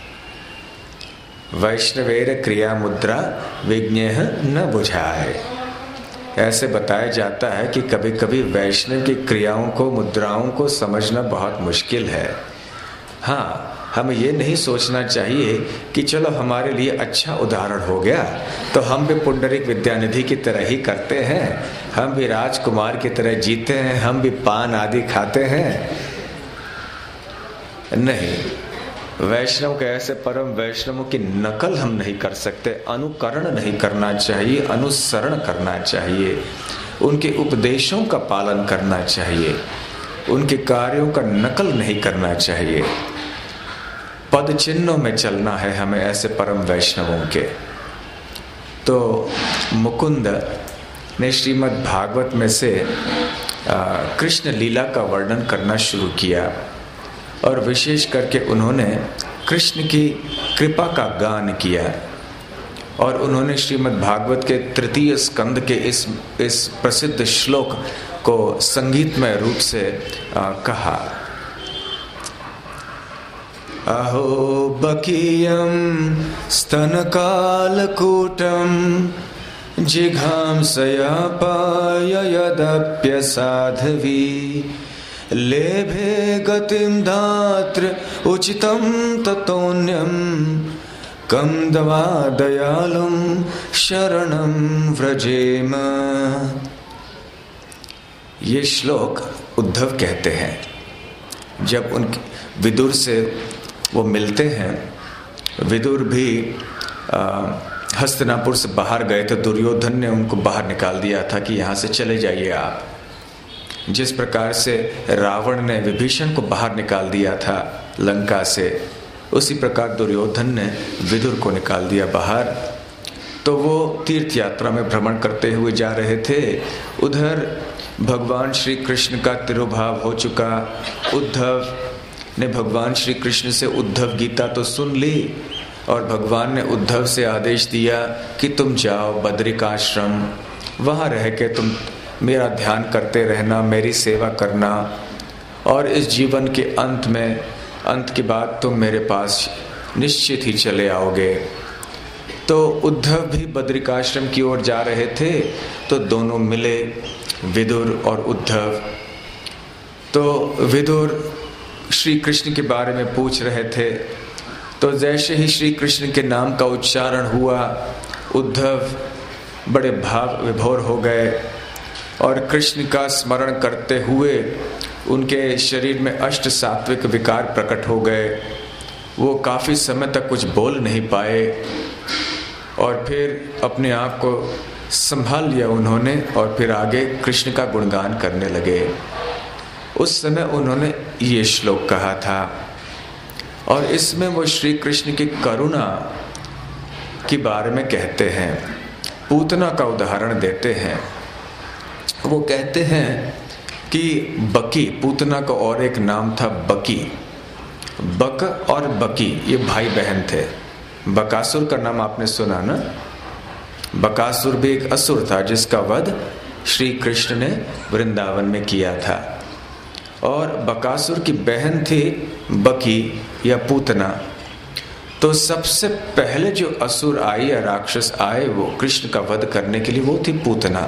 वैष्णवेर क्रिया मुद्रा विज्ञेह न बुझाए। ऐसे बताया जाता है कि कभी कभी वैष्णव की क्रियाओं को, मुद्राओं को समझना बहुत मुश्किल है। हाँ, हमें ये नहीं सोचना चाहिए कि चलो हमारे लिए अच्छा उदाहरण हो गया तो हम भी पुंडरीक विद्यानिधि की तरह ही करते हैं, हम भी राजकुमार की तरह जीते हैं, हम भी पान आदि खाते हैं। नहीं, वैष्णव के ऐसे परम वैष्णवों की नकल हम नहीं कर सकते, अनुकरण नहीं करना चाहिए, अनुसरण करना चाहिए, उनके उपदेशों का पालन करना चाहिए, उनके कार्यों का नकल नहीं करना चाहिए। पद चिन्हों में चलना है हमें ऐसे परम वैष्णवों के। तो मुकुंद ने श्रीमद् भागवत में से कृष्ण लीला का वर्णन करना शुरू किया और विशेष करके उन्होंने कृष्ण की कृपा का गान किया और उन्होंने श्रीमद् भागवत के तृतीय स्कंद के इस इस प्रसिद्ध श्लोक को संगीतमय रूप से आ, कहा। अहो बकीयं स्तनकालकूटं जिघांसयापाय यदप्यसाध्वी लेभे गतिं धात्र उचितं ततोऽन्यं कं दवा दयालुं शरणं व्रजेम। ये श्लोक उद्धव कहते हैं। जब उनके विदुर से वो मिलते हैं, विदुर भी हस्तिनापुर से बाहर गए थे, दुर्योधन ने उनको बाहर निकाल दिया था कि यहाँ से चले जाइए आप। जिस प्रकार से रावण ने विभीषण को बाहर निकाल दिया था लंका से, उसी प्रकार दुर्योधन ने विदुर को निकाल दिया बाहर। तो वो तीर्थ यात्रा में भ्रमण करते हुए जा रहे थे। उधर भगवान श्री कृष्ण का तिरुभाव हो चुका। उद्धव ने भगवान श्री कृष्ण से उद्धव गीता तो सुन ली और भगवान ने उद्धव से आदेश दिया कि तुम जाओ बद्रिकाश्रम, वहाँ रह के तुम मेरा ध्यान करते रहना, मेरी सेवा करना और इस जीवन के अंत में अंत के बाद तुम मेरे पास निश्चित ही चले आओगे। तो उद्धव भी बद्रिकाश्रम की ओर जा रहे थे तो दोनों मिले, विदुर और उद्धव। तो विदुर श्री कृष्ण के बारे में पूछ रहे थे। तो जैसे ही श्री कृष्ण के नाम का उच्चारण हुआ, उद्धव बड़े भाव विभोर हो गए और कृष्ण का स्मरण करते हुए उनके शरीर में अष्ट सात्विक विकार प्रकट हो गए। वो काफ़ी समय तक कुछ बोल नहीं पाए और फिर अपने आप को संभाल लिया उन्होंने और फिर आगे कृष्ण का गुणगान करने लगे। उस समय उन्होंने ये श्लोक कहा था और इसमें वो श्री कृष्ण की करुणा के बारे में कहते हैं, पूतना का उदाहरण देते हैं। वो कहते हैं कि बकी, पूतना का और एक नाम था बकी। बक और बकी ये भाई बहन थे। बकासुर का नाम आपने सुना ना? बकासुर भी एक असुर था जिसका वध श्री कृष्ण ने वृंदावन में किया था। और बकासुर की बहन थी बकी या पूतना। तो सबसे पहले जो असुर आई या राक्षस आए वो कृष्ण का वध करने के लिए, वो थी पूतना।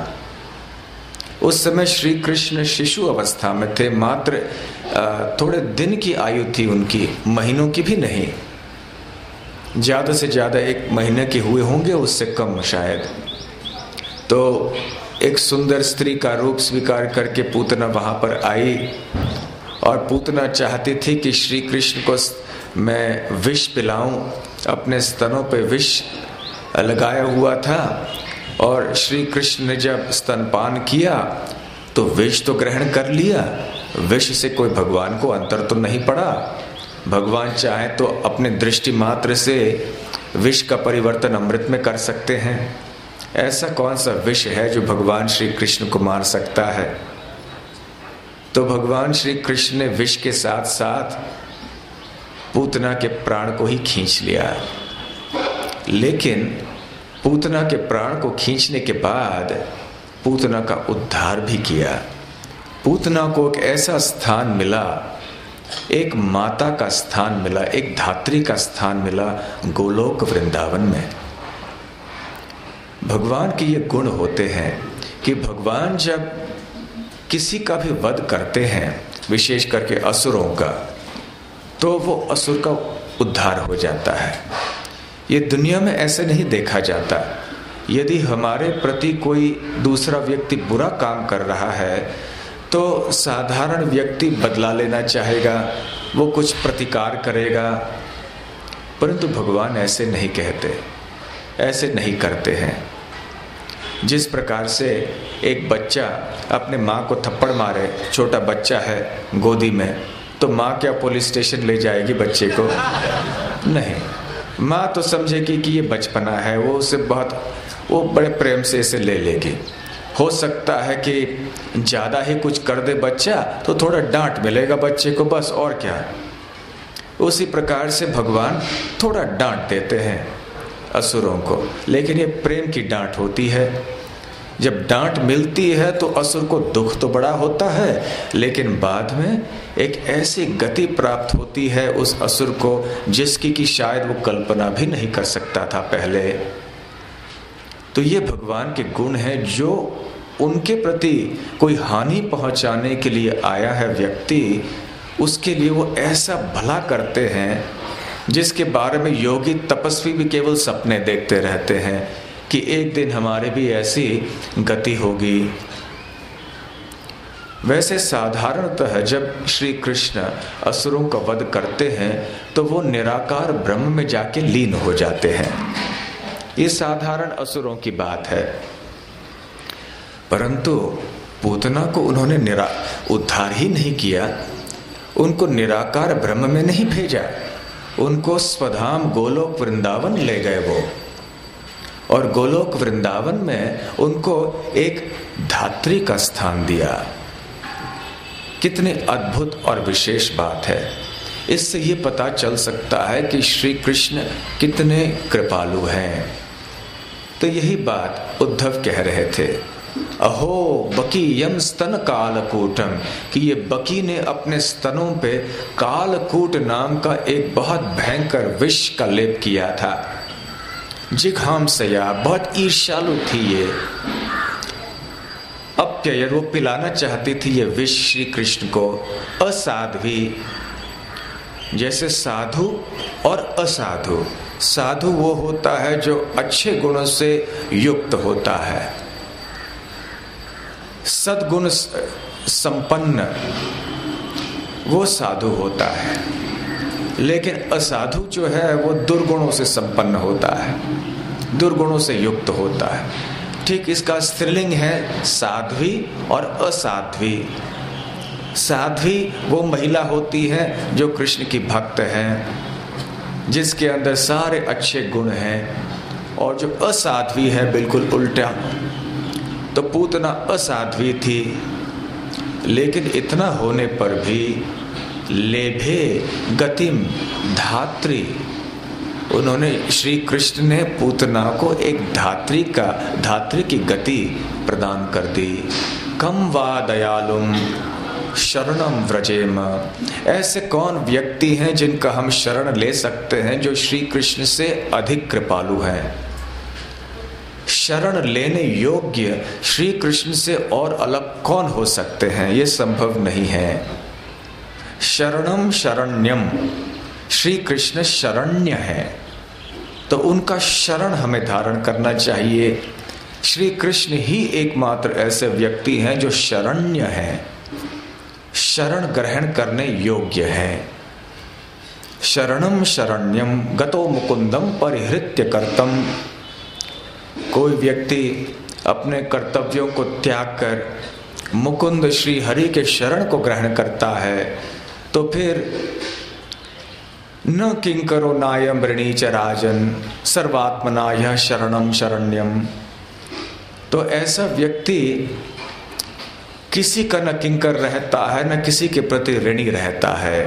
उस समय श्री कृष्ण शिशु अवस्था में थे, मात्र थोड़े दिन की आयु थी उनकी, महीनों की भी नहीं, ज्यादा से ज्यादा एक महीने के हुए होंगे, उससे कम शायद। तो एक सुंदर स्त्री का रूप स्वीकार करके पूतना वहां पर आई और पूतना चाहती थी कि श्री कृष्ण को मैं विष पिलाऊं। अपने स्तनों पे विष लगाया हुआ था और श्री कृष्ण ने जब स्तनपान किया तो विष तो ग्रहण कर लिया, विष से कोई भगवान को अंतर तो नहीं पड़ा। भगवान चाहे तो अपने दृष्टि मात्र से विष का परिवर्तन अमृत में कर सकते हैं। ऐसा कौन सा विष है जो भगवान श्री कृष्ण को मार सकता है? तो भगवान श्री कृष्ण ने विष के साथ साथ पूतना के प्राण को ही खींच लिया। लेकिन पूतना के प्राण को खींचने के बाद पूतना का उद्धार भी किया। पूतना को एक ऐसा स्थान मिला, एक माता का स्थान मिला, एक धात्री का स्थान मिला गोलोक वृंदावन में। भगवान के ये गुण होते हैं कि भगवान जब किसी का भी वध करते हैं, विशेष करके असुरों का, तो वो असुर का उद्धार हो जाता है। ये दुनिया में ऐसे नहीं देखा जाता। यदि हमारे प्रति कोई दूसरा व्यक्ति बुरा काम कर रहा है तो साधारण व्यक्ति बदला लेना चाहेगा, वो कुछ प्रतिकार करेगा, परंतु भगवान ऐसे नहीं कहते, ऐसे नहीं करते हैं। जिस प्रकार से एक बच्चा अपने माँ को थप्पड़ मारे, छोटा बच्चा है गोदी में, तो माँ क्या पुलिस स्टेशन ले जाएगी बच्चे को? नहीं, माँ तो समझेगी कि ये बचपना है, वो उसे बहुत वो बड़े प्रेम से इसे ले लेगी। हो सकता है कि ज़्यादा ही कुछ कर दे बच्चा तो थोड़ा डांट मिलेगा बच्चे को, बस, और क्या। उसी प्रकार से भगवान थोड़ा डांट देते हैं असुरों को, लेकिन ये प्रेम की डांट होती है। जब डांट मिलती है तो असुर को दुख तो बड़ा होता है, लेकिन बाद में एक ऐसी गति प्राप्त होती है उस असुर को जिसकी कि शायद वो कल्पना भी नहीं कर सकता था पहले। तो ये भगवान के गुण हैं, जो उनके प्रति कोई हानि पहुंचाने के लिए आया है व्यक्ति, उसके लिए वो ऐसा भला करते हैं जिसके बारे में योगी तपस्वी भी केवल सपने देखते रहते हैं कि एक दिन हमारे भी ऐसी गति होगी। वैसे साधारणतः जब श्री कृष्ण असुरों का वध करते हैं तो वो निराकार ब्रह्म में जाके लीन हो जाते हैं। ये साधारण असुरों की बात है, परंतु पूतना को उन्होंने निरा उद्धार ही नहीं किया, उनको निराकार ब्रह्म में नहीं भेजा, उनको स्वधाम गोलोक वृंदावन ले गए वो। और गोलोक वृंदावन में उनको एक धात्री का स्थान दिया। कितनी अद्भुत और विशेष बात है। इससे ये पता चल सकता है कि श्री कृष्ण कितने कृपालु हैं। तो यही बात उद्धव कह रहे थे, अहो बकी यम स्तन कालकूटम, कि ये बकी ने अपने स्तनों पे कालकूट नाम का एक बहुत भयंकर विष का लेप किया था। जिघाम सया, बहुत ईर्ष्यालु थी ये। अप्यय, वो पिलाना चाहती थी ये विष श्री कृष्ण को। असाध्वी, जैसे साधु और असाधु, साधु वो होता है जो अच्छे गुणों से युक्त होता है, सद्गुण संपन्न वो साधु होता है, लेकिन असाधु जो है वो दुर्गुणों से संपन्न होता है, दुर्गुणों से युक्त होता है। ठीक इसका स्त्रीलिंग है साध्वी और असाध्वी। साध्वी वो महिला होती है जो कृष्ण की भक्त है, जिसके अंदर सारे अच्छे गुण हैं, और जो असाध्वी है बिल्कुल उल्टा। तो पूतना असाध्वी थी, लेकिन इतना होने पर भी लेभे गतिम धात्री, उन्होंने श्री कृष्ण ने पूतना को एक धात्री का धात्री की गति प्रदान कर दी। कम वा दयालुम शरणम व्रजेम, ऐसे कौन व्यक्ति हैं जिनका हम शरण ले सकते हैं जो श्री कृष्ण से अधिक कृपालु हैं। शरण लेने योग्य श्री कृष्ण से और अलग कौन हो सकते हैं, ये संभव नहीं है। शरणम शरण्यम, श्री कृष्ण शरण्य है, तो उनका शरण हमें धारण करना चाहिए। श्री कृष्ण ही एकमात्र ऐसे व्यक्ति हैं जो शरण्य हैं, शरण ग्रहण करने योग्य हैं। शरणम शरण्यम गतो मुकुंदम परिहृत्य कर्तम, कोई व्यक्ति अपने कर्तव्यों को त्याग कर मुकुंद श्री हरि के शरण को ग्रहण करता है तो फिर न किंकरो नायम वृणीच राजन सर्वात्मना यह शरणम शरण्यम। तो ऐसा व्यक्ति किसी का न किंकर रहता है, न किसी के प्रति ऋणी रहता है,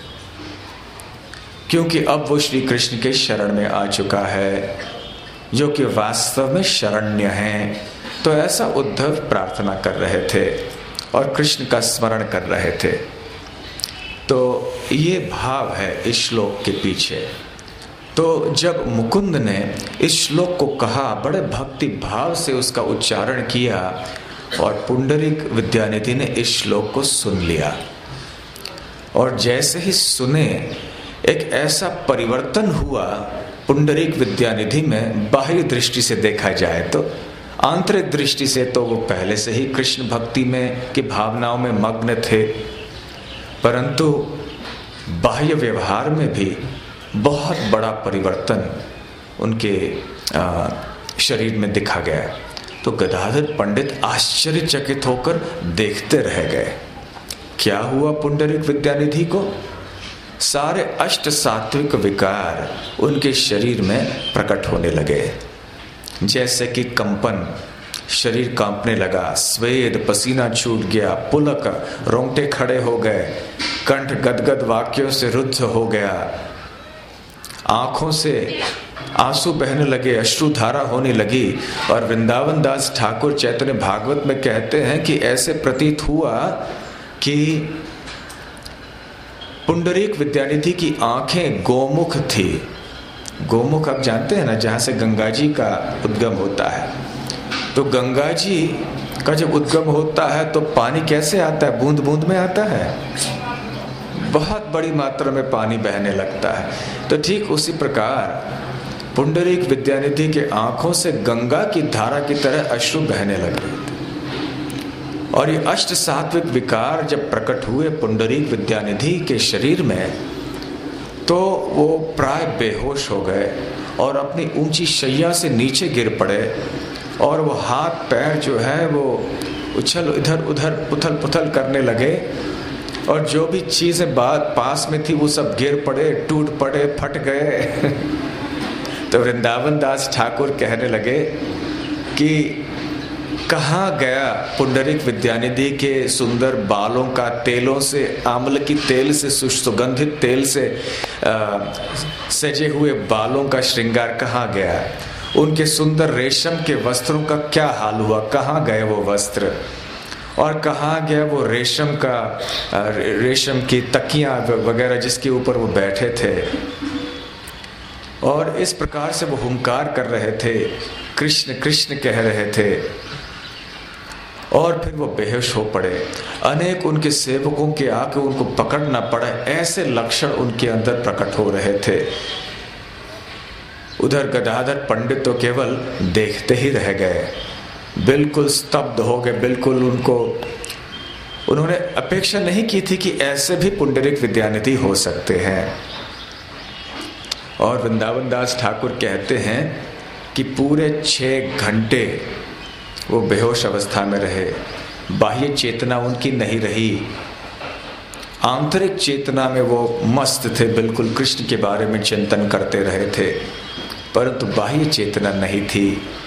क्योंकि अब वो श्री कृष्ण के शरण में आ चुका है, जो कि वास्तव में शरण्य हैं। तो ऐसा उद्धव प्रार्थना कर रहे थे और कृष्ण का स्मरण कर रहे थे। तो ये भाव है इस श्लोक के पीछे। तो जब मुकुंद ने इस श्लोक को कहा, बड़े भक्ति भाव से उसका उच्चारण किया और पुंडरीक विद्यानिधि ने इस श्लोक को सुन लिया। और जैसे ही सुने एक ऐसा परिवर्तन हुआ पुंडरीक विद्यानिधि में, बाह्य दृष्टि से देखा जाए तो। आंतरिक दृष्टि से तो वो पहले से ही कृष्ण भक्ति में की भावनाओं में मग्न थे, परंतु बाह्य व्यवहार में भी बहुत बड़ा परिवर्तन उनके आ, शरीर में दिखा गया। तो गदाधर पंडित आश्चर्यचकित होकर देखते रह गए। क्या हुआ पुंडरीक विद्यानिधि को? सारे अष्ट सात्विक विकार उनके शरीर में प्रकट होने लगे, जैसे कि कंपन, शरीर कांपने लगा, स्वेद, पसीना छूट गया, पुलक, रोंगटे खड़े हो गए, कंठ गदगद वाक्यों से रुद्ध हो गया, आंखों से आंसू बहने लगे, अश्रुधारा होने लगी। और वृंदावन दास ठाकुर चैतन्य भागवत में कहते हैं कि ऐसे प्रतीत हुआ कि पुंडरीक विद्यानिधि की आंखें गोमुख थी। गोमुख आप जानते हैं ना, जहां से गंगा जी का उद्गम होता है। तो गंगा जी का जब उद्गम होता है तो पानी कैसे आता है? बूंद बूंद में आता है, बहुत बड़ी मात्रा में पानी बहने लगता है। तो ठीक उसी प्रकार पुंडरीक विद्यानिधि के आंखों से गंगा की धारा की तरह अश्रु बहने लग रहे थे। और ये अष्ट सात्विक विकार जब प्रकट हुए पुंडरीक विद्यानिधि के शरीर में, तो वो प्राय बेहोश हो गए और अपनी ऊंची शैया से नीचे गिर पड़े। और वो हाथ पैर जो है वो उछल इधर उधर उथल पुथल करने लगे, और जो भी चीजें बात पास में थी वो सब गिर पड़े, टूट पड़े, फट गए। तो वृंदावन दास ठाकुर कहने लगे कि कहाँ गया पुंडरीक विद्यानिधि के सुंदर बालों का तेलों से, आंवल की तेल से, सुगंधित तेल से आ, सजे हुए बालों का श्रृंगार कहाँ गया? उनके सुंदर रेशम के वस्त्रों का क्या हाल हुआ? कहाँ गए वो वस्त्र? और कहाँ गया वो रेशम का रेशम की तकियां वगैरह जिसके ऊपर वो बैठे थे? और इस प्रकार से वो हुंकार कर रहे थे, कृष्ण कृष्ण कह रहे थे। और फिर वो बेहोश हो पड़े। अनेक उनके सेवकों के आके उनको पकड़ना पड़ा, ऐसे लक्षण उनके अंदर प्रकट हो रहे थे। उधर गदाधर पंडित तो केवल देखते ही रह गए, बिल्कुल स्तब्ध हो गए। बिल्कुल उनको उन्होंने अपेक्षा नहीं की थी कि ऐसे भी पुंडरीक विद्यानिधि हो सकते हैं। और वृंदावन दास ठाकुर कहते हैं कि पूरे छह घंटे वो बेहोश अवस्था में रहे। बाह्य चेतना उनकी नहीं रही, आंतरिक चेतना में वो मस्त थे, बिल्कुल कृष्ण के बारे में चिंतन करते रहे थे, परंतु बाह्य चेतना नहीं थी।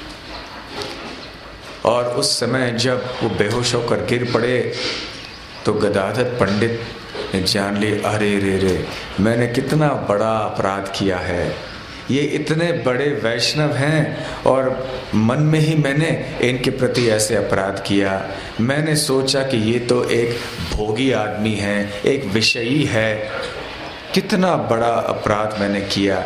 और उस समय जब वो बेहोश होकर गिर पड़े तो गदाधर पंडित ने जान ली, अरे रे रे, मैंने कितना बड़ा अपराध किया है। ये इतने बड़े वैष्णव हैं और मन में ही मैंने इनके प्रति ऐसे अपराध किया। मैंने सोचा कि ये तो एक भोगी आदमी है, एक विषयी है, कितना बड़ा अपराध मैंने किया।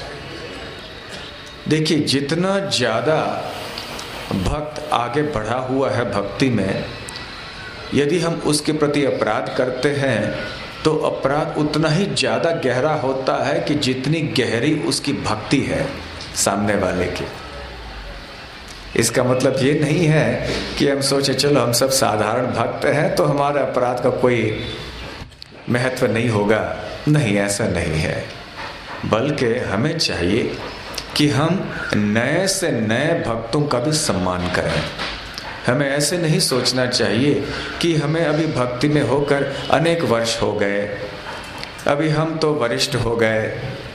देखिए, जितना ज़्यादा भक्त आगे बढ़ा हुआ है भक्ति में, यदि हम उसके प्रति अपराध करते हैं तो अपराध उतना ही ज़्यादा गहरा होता है कि जितनी गहरी उसकी भक्ति है सामने वाले की। इसका मतलब ये नहीं है कि हम सोचे चलो हम सब साधारण भक्त हैं तो हमारे अपराध का कोई महत्व नहीं होगा। नहीं, ऐसा नहीं है। बल्कि हमें चाहिए कि हम नए से नए भक्तों का भी सम्मान करें। हमें ऐसे नहीं सोचना चाहिए कि हमें अभी भक्ति में होकर अनेक वर्ष हो गए, अभी हम तो वरिष्ठ हो गए,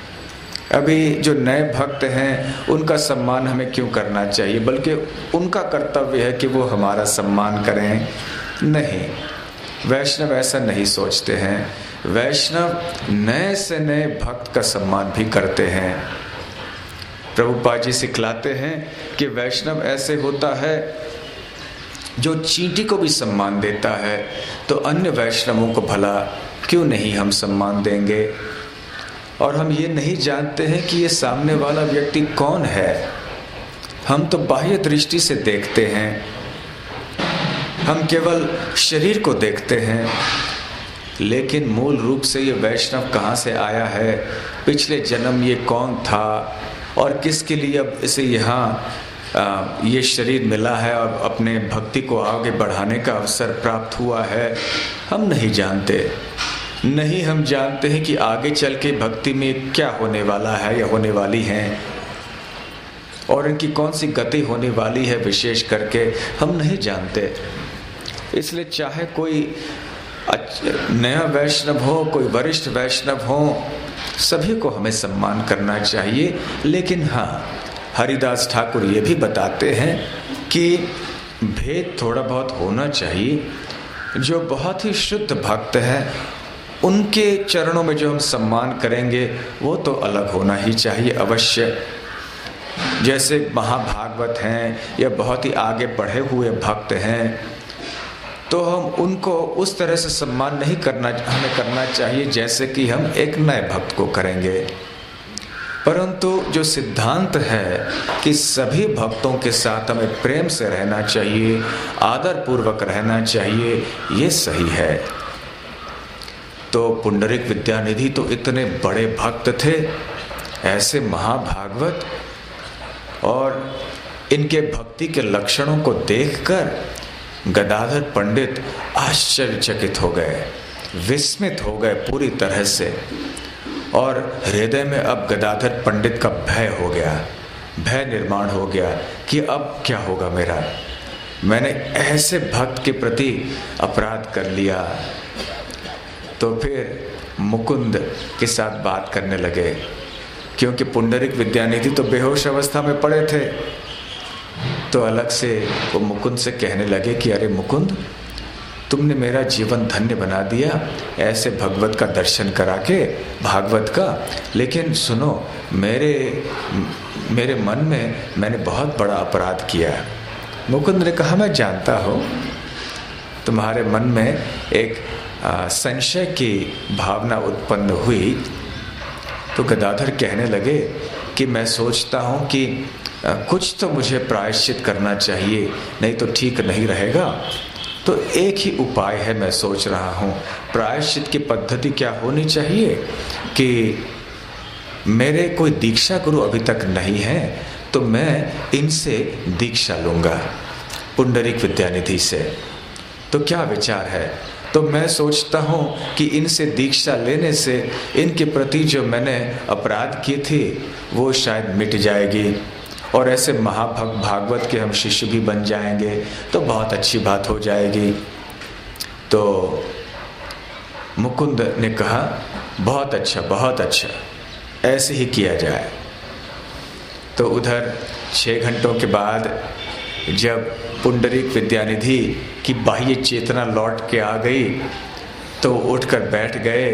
अभी जो नए भक्त हैं उनका सम्मान हमें क्यों करना चाहिए, बल्कि उनका कर्तव्य है कि वो हमारा सम्मान करें। नहीं, वैष्णव ऐसा नहीं सोचते हैं। वैष्णव नए से नए भक्त का सम्मान भी करते हैं। प्रभुपाद जी सिखलाते हैं कि वैष्णव ऐसे होता है जो चींटी को भी सम्मान देता है, तो अन्य वैष्णवों को भला क्यों नहीं हम सम्मान देंगे। और हम ये नहीं जानते हैं कि ये सामने वाला व्यक्ति कौन है। हम तो बाह्य दृष्टि से देखते हैं, हम केवल शरीर को देखते हैं, लेकिन मूल रूप से ये वैष्णव कहाँ से आया है, पिछले जन्म ये कौन था और किसके लिए अब इसे यहाँ ये शरीर मिला है और अपने भक्ति को आगे बढ़ाने का अवसर प्राप्त हुआ है, हम नहीं जानते। नहीं हम जानते हैं कि आगे चल के भक्ति में क्या होने वाला है या होने वाली हैं, और इनकी कौन सी गति होने वाली है विशेष करके हम नहीं जानते। इसलिए चाहे कोई नया वैष्णव हो, कोई वरिष्ठ वैष्णव हो, सभी को हमें सम्मान करना चाहिए। लेकिन हाँ, हरिदास ठाकुर ये भी बताते हैं कि भेद थोड़ा बहुत होना चाहिए। जो बहुत ही शुद्ध भक्त हैं उनके चरणों में जो हम सम्मान करेंगे वो तो अलग होना ही चाहिए अवश्य। जैसे महाभागवत हैं या बहुत ही आगे बढ़े हुए भक्त हैं, तो हम उनको उस तरह से सम्मान नहीं करना हमें करना चाहिए जैसे कि हम एक नए भक्त को करेंगे। परंतु जो सिद्धांत है कि सभी भक्तों के साथ हमें प्रेम से रहना चाहिए, आदर पूर्वक रहना चाहिए, ये सही है। तो पुंडरीक विद्यानिधि तो इतने बड़े भक्त थे, ऐसे महाभागवत, और इनके भक्ति के लक्षणों को देखकर गदाधर पंडित आश्चर्यचकित हो गए, विस्मित हो गए पूरी तरह से। और हृदय में अब गदाधर पंडित का भय हो गया, भय निर्माण हो गया कि अब क्या होगा मेरा, मैंने ऐसे भक्त के प्रति अपराध कर लिया। तो फिर मुकुंद के साथ बात करने लगे, क्योंकि पुंडरीक विद्यानिधि तो बेहोश अवस्था में पड़े थे। तो अलग से वो मुकुंद से कहने लगे कि अरे मुकुंद, तुमने मेरा जीवन धन्य बना दिया ऐसे भगवत का दर्शन करा के, भागवत का। लेकिन सुनो, मेरे मेरे मन में मैंने बहुत बड़ा अपराध किया। मुकुंद ने कहा, मैं जानता हूँ तुम्हारे मन में एक आ, संशय की भावना उत्पन्न हुई। तो गदाधर कहने लगे कि मैं सोचता हूँ कि आ, कुछ तो मुझे प्रायश्चित करना चाहिए, नहीं तो ठीक नहीं रहेगा। तो एक ही उपाय है, मैं सोच रहा हूँ, प्रायश्चित की पद्धति क्या होनी चाहिए कि मेरे कोई दीक्षा गुरु अभी तक नहीं है, तो मैं इनसे दीक्षा लूँगा, पुंडरीक विद्यानिधि से। तो क्या विचार है? तो मैं सोचता हूँ कि इनसे दीक्षा लेने से इनके प्रति जो मैंने अपराध किए थे वो शायद मिट जाएगी, और ऐसे महाभक्त भागवत के हम शिष्य भी बन जाएंगे, तो बहुत अच्छी बात हो जाएगी। तो मुकुंद ने कहा, बहुत अच्छा बहुत अच्छा, ऐसे ही किया जाए। तो उधर छः घंटों के बाद जब पुंडरीक विद्यानिधि की बाह्य चेतना लौट के आ गई, तो उठकर बैठ गए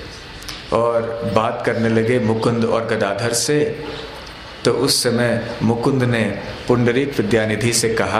और बात करने लगे मुकुंद और गदाधर से। तो उस समय मुकुंद ने पुंडरीक विद्यानिधि से कहा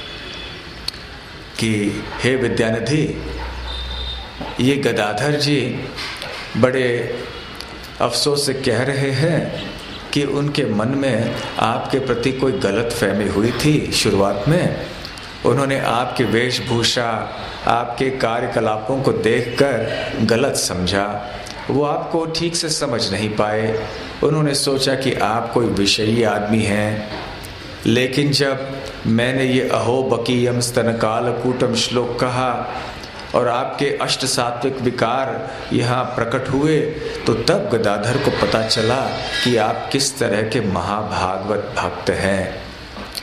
कि हे विद्यानिधि, ये गदाधर जी बड़े अफसोस से कह रहे हैं कि उनके मन में आपके प्रति कोई गलत फहमी हुई थी। शुरुआत में उन्होंने आपकी वेशभूषा, आपके कार्यकलापों को देखकर गलत समझा, वो आपको ठीक से समझ नहीं पाए। उन्होंने सोचा कि आप कोई विषयी आदमी हैं। लेकिन जब मैंने ये अहो बकीयम स्तनकाल कूटम श्लोक कहा और आपके अष्ट सात्विक विकार यहाँ प्रकट हुए, तो तब गदाधर को पता चला कि आप किस तरह के महाभागवत भक्त हैं।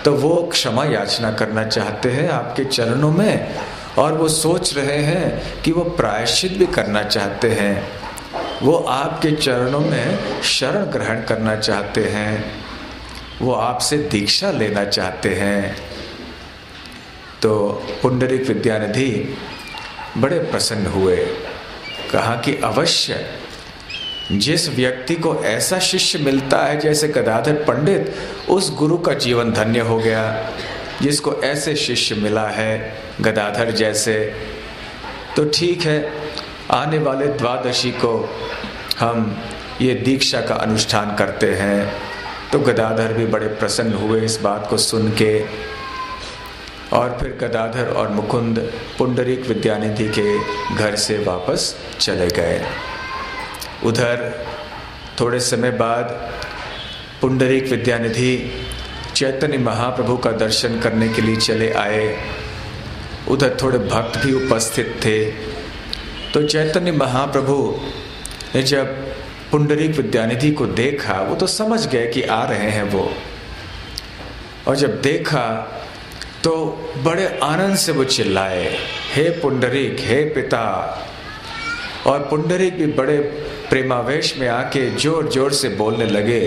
तो वो क्षमा याचना करना चाहते हैं आपके चरणों में, और वो सोच रहे हैं कि वो प्रायश्चित भी करना चाहते हैं। वो आपके चरणों में शरण ग्रहण करना चाहते हैं, वो आपसे दीक्षा लेना चाहते हैं। तो पुंडरीक विद्यानिधि बड़े प्रसन्न हुए, कहा कि अवश्य जिस व्यक्ति को ऐसा शिष्य मिलता है जैसे गदाधर पंडित, उस गुरु का जीवन धन्य हो गया। जिसको ऐसे शिष्य मिला है गदाधर जैसे, तो ठीक है, आने वाले द्वादशी को हम ये दीक्षा का अनुष्ठान करते हैं। तो गदाधर भी बड़े प्रसन्न हुए इस बात को सुन के, और फिर गदाधर और मुकुंद पुंडरीक विद्यानिधि के घर से वापस चले गए। उधर थोड़े समय बाद पुंडरीक विद्यानिधि चैतन्य महाप्रभु का दर्शन करने के लिए चले आए। उधर थोड़े भक्त भी उपस्थित थे। तो चैतन्य महाप्रभु ने जब पुंडरीक विद्यानिधि को देखा, वो तो समझ गए कि आ रहे हैं वो, और जब देखा तो बड़े आनंद से वो चिल्लाए, हे पुंडरीक, हे पिता। और पुंडरीक भी बड़े प्रेमावेश में आके जोर जोर से बोलने लगे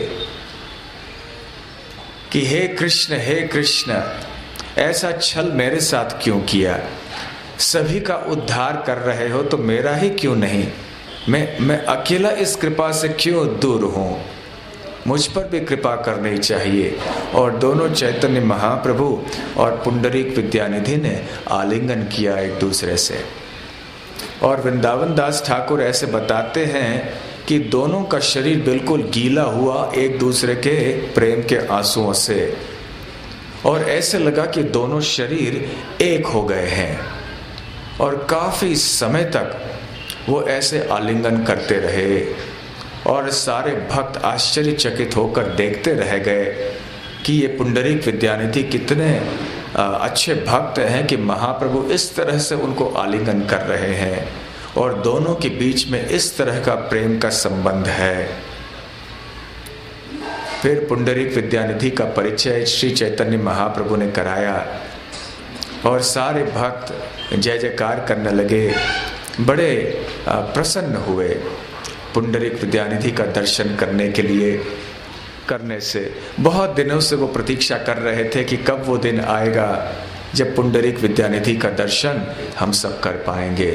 कि हे कृष्ण, हे कृष्ण, ऐसा छल मेरे साथ क्यों किया? सभी का उद्धार कर रहे हो तो मेरा ही क्यों नहीं? मैं मैं अकेला इस कृपा से क्यों दूर हूं? मुझ पर भी कृपा करनी चाहिए। और दोनों चैतन्य महाप्रभु और पुंडरीक विद्यानिधि ने आलिंगन किया एक दूसरे से। और वृंदावन दास ठाकुर ऐसे बताते हैं कि दोनों का शरीर बिल्कुल गीला हुआ एक दूसरे के प्रेम के आंसुओं से, और ऐसे लगा कि दोनों शरीर एक हो गए हैं। और काफी समय तक वो ऐसे आलिंगन करते रहे, और सारे भक्त आश्चर्यचकित होकर देखते रह गए कि ये पुंडरीक विद्यानिधि कितने अच्छे भक्त हैं कि महाप्रभु इस तरह से उनको आलिंगन कर रहे हैं, और दोनों के बीच में इस तरह का प्रेम का संबंध है। फिर पुंडरीक विद्यानिधि का परिचय श्री चैतन्य महाप्रभु ने कराया, और सारे भक्त जय जयकार करने लगे, बड़े प्रसन्न हुए पुंडरीक विद्यानिधि का दर्शन करने के लिए करने से। बहुत दिनों से वो प्रतीक्षा कर रहे थे कि कब वो दिन आएगा जब पुंडरीक विद्यानिधि का दर्शन हम सब कर पाएंगे।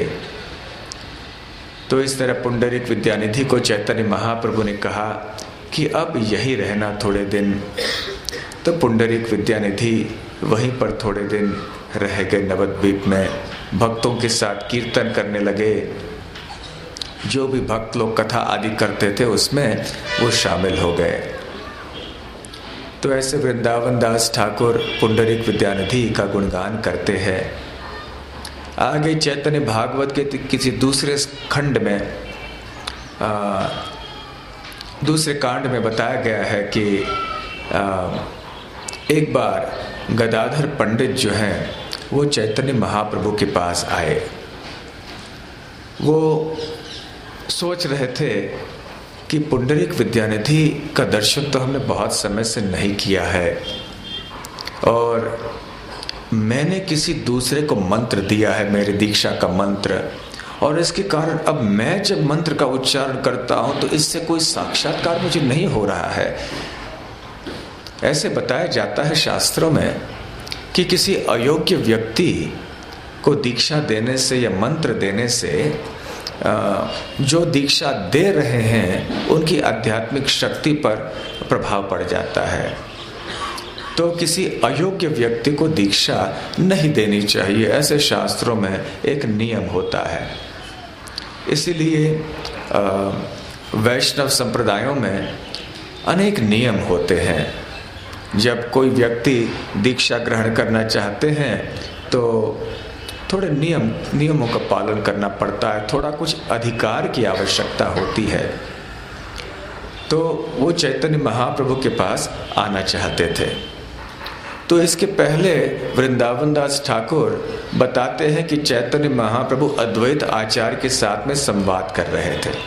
तो इस तरह पुंडरीक विद्यानिधि को चैतन्य महाप्रभु ने कहा कि अब यही रहना थोड़े दिन। तो पुंडरीक विद्यानिधि वहीं पर थोड़े दिन रह गए नवद्वीप में, भक्तों के साथ कीर्तन करने लगे। जो भी भक्त लोग कथा आदि करते थे उसमें वो शामिल हो गए। तो ऐसे वृंदावन दास ठाकुर पुंडरीक विद्यानिधि का गुणगान करते हैं। आगे चैतन्य भागवत के किसी दूसरे खंड में आ, दूसरे कांड में बताया गया है कि आ, एक बार गदाधर पंडित जो हैं वो चैतन्य महाप्रभु के पास आए। वो सोच रहे थे कि पुंडरीक विद्यानिधि का दर्शन तो हमने बहुत समय से नहीं किया है, और मैंने किसी दूसरे को मंत्र दिया है, मेरे दीक्षा का मंत्र, और इसके कारण अब मैं जब मंत्र का उच्चारण करता हूं तो इससे कोई साक्षात्कार मुझे नहीं हो रहा है। ऐसे बताया जाता है शास्त्रों में कि किसी अयोग्य व्यक्ति को दीक्षा देने से या मंत्र देने से जो दीक्षा दे रहे हैं उनकी आध्यात्मिक शक्ति पर प्रभाव पड़ जाता है। तो किसी अयोग्य व्यक्ति को दीक्षा नहीं देनी चाहिए, ऐसे शास्त्रों में एक नियम होता है। इसीलिए वैष्णव संप्रदायों में अनेक नियम होते हैं। जब कोई व्यक्ति दीक्षा ग्रहण करना चाहते हैं तो थोड़े नियम नियमों का पालन करना पड़ता है, थोड़ा कुछ अधिकार की आवश्यकता होती है। तो वो चैतन्य महाप्रभु के पास आना चाहते थे। तो इसके पहले वृंदावन दास ठाकुर बताते हैं कि चैतन्य महाप्रभु अद्वैत आचार्य के साथ में संवाद कर रहे थे।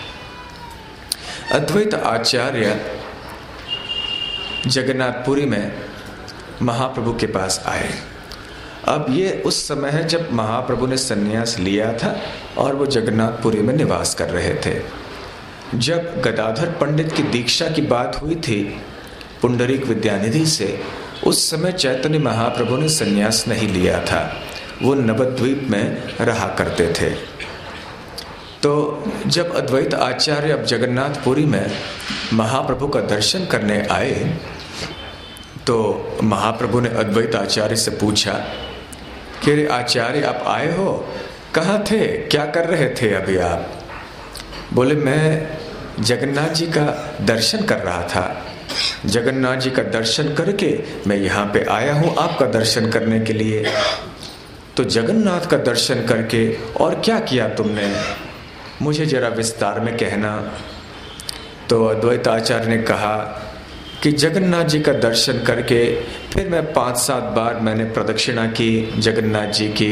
अद्वैत आचार्य जगन्नाथपुरी में महाप्रभु के पास आए। अब ये उस समय है जब महाप्रभु ने संन्यास लिया था और वो जगन्नाथपुरी में निवास कर रहे थे। जब गदाधर पंडित की दीक्षा की बात हुई थी पुंडरीक विद्यानिधि से, उस समय चैतन्य महाप्रभु ने संन्यास नहीं लिया था, वो नवद्वीप में रहा करते थे। तो जब अद्वैत आचार्य अब जगन्नाथपुरी में महाप्रभु का दर्शन करने आए तो महाप्रभु ने अद्वैत आचार्य से पूछा कि अरे आचार्य आप आए हो, कहाँ थे, क्या कर रहे थे अभी आप? बोले मैं जगन्नाथ जी का दर्शन कर रहा था, जगन्नाथ जी का दर्शन करके मैं यहाँ पे आया हूँ आपका दर्शन करने के लिए। तो जगन्नाथ का दर्शन करके और क्या किया तुमने, मुझे जरा विस्तार में कहना। तो अद्वैत आचार्य ने कहा कि जगन्नाथ जी का दर्शन करके फिर मैं पांच सात बार मैंने प्रदक्षिणा की जगन्नाथ जी की।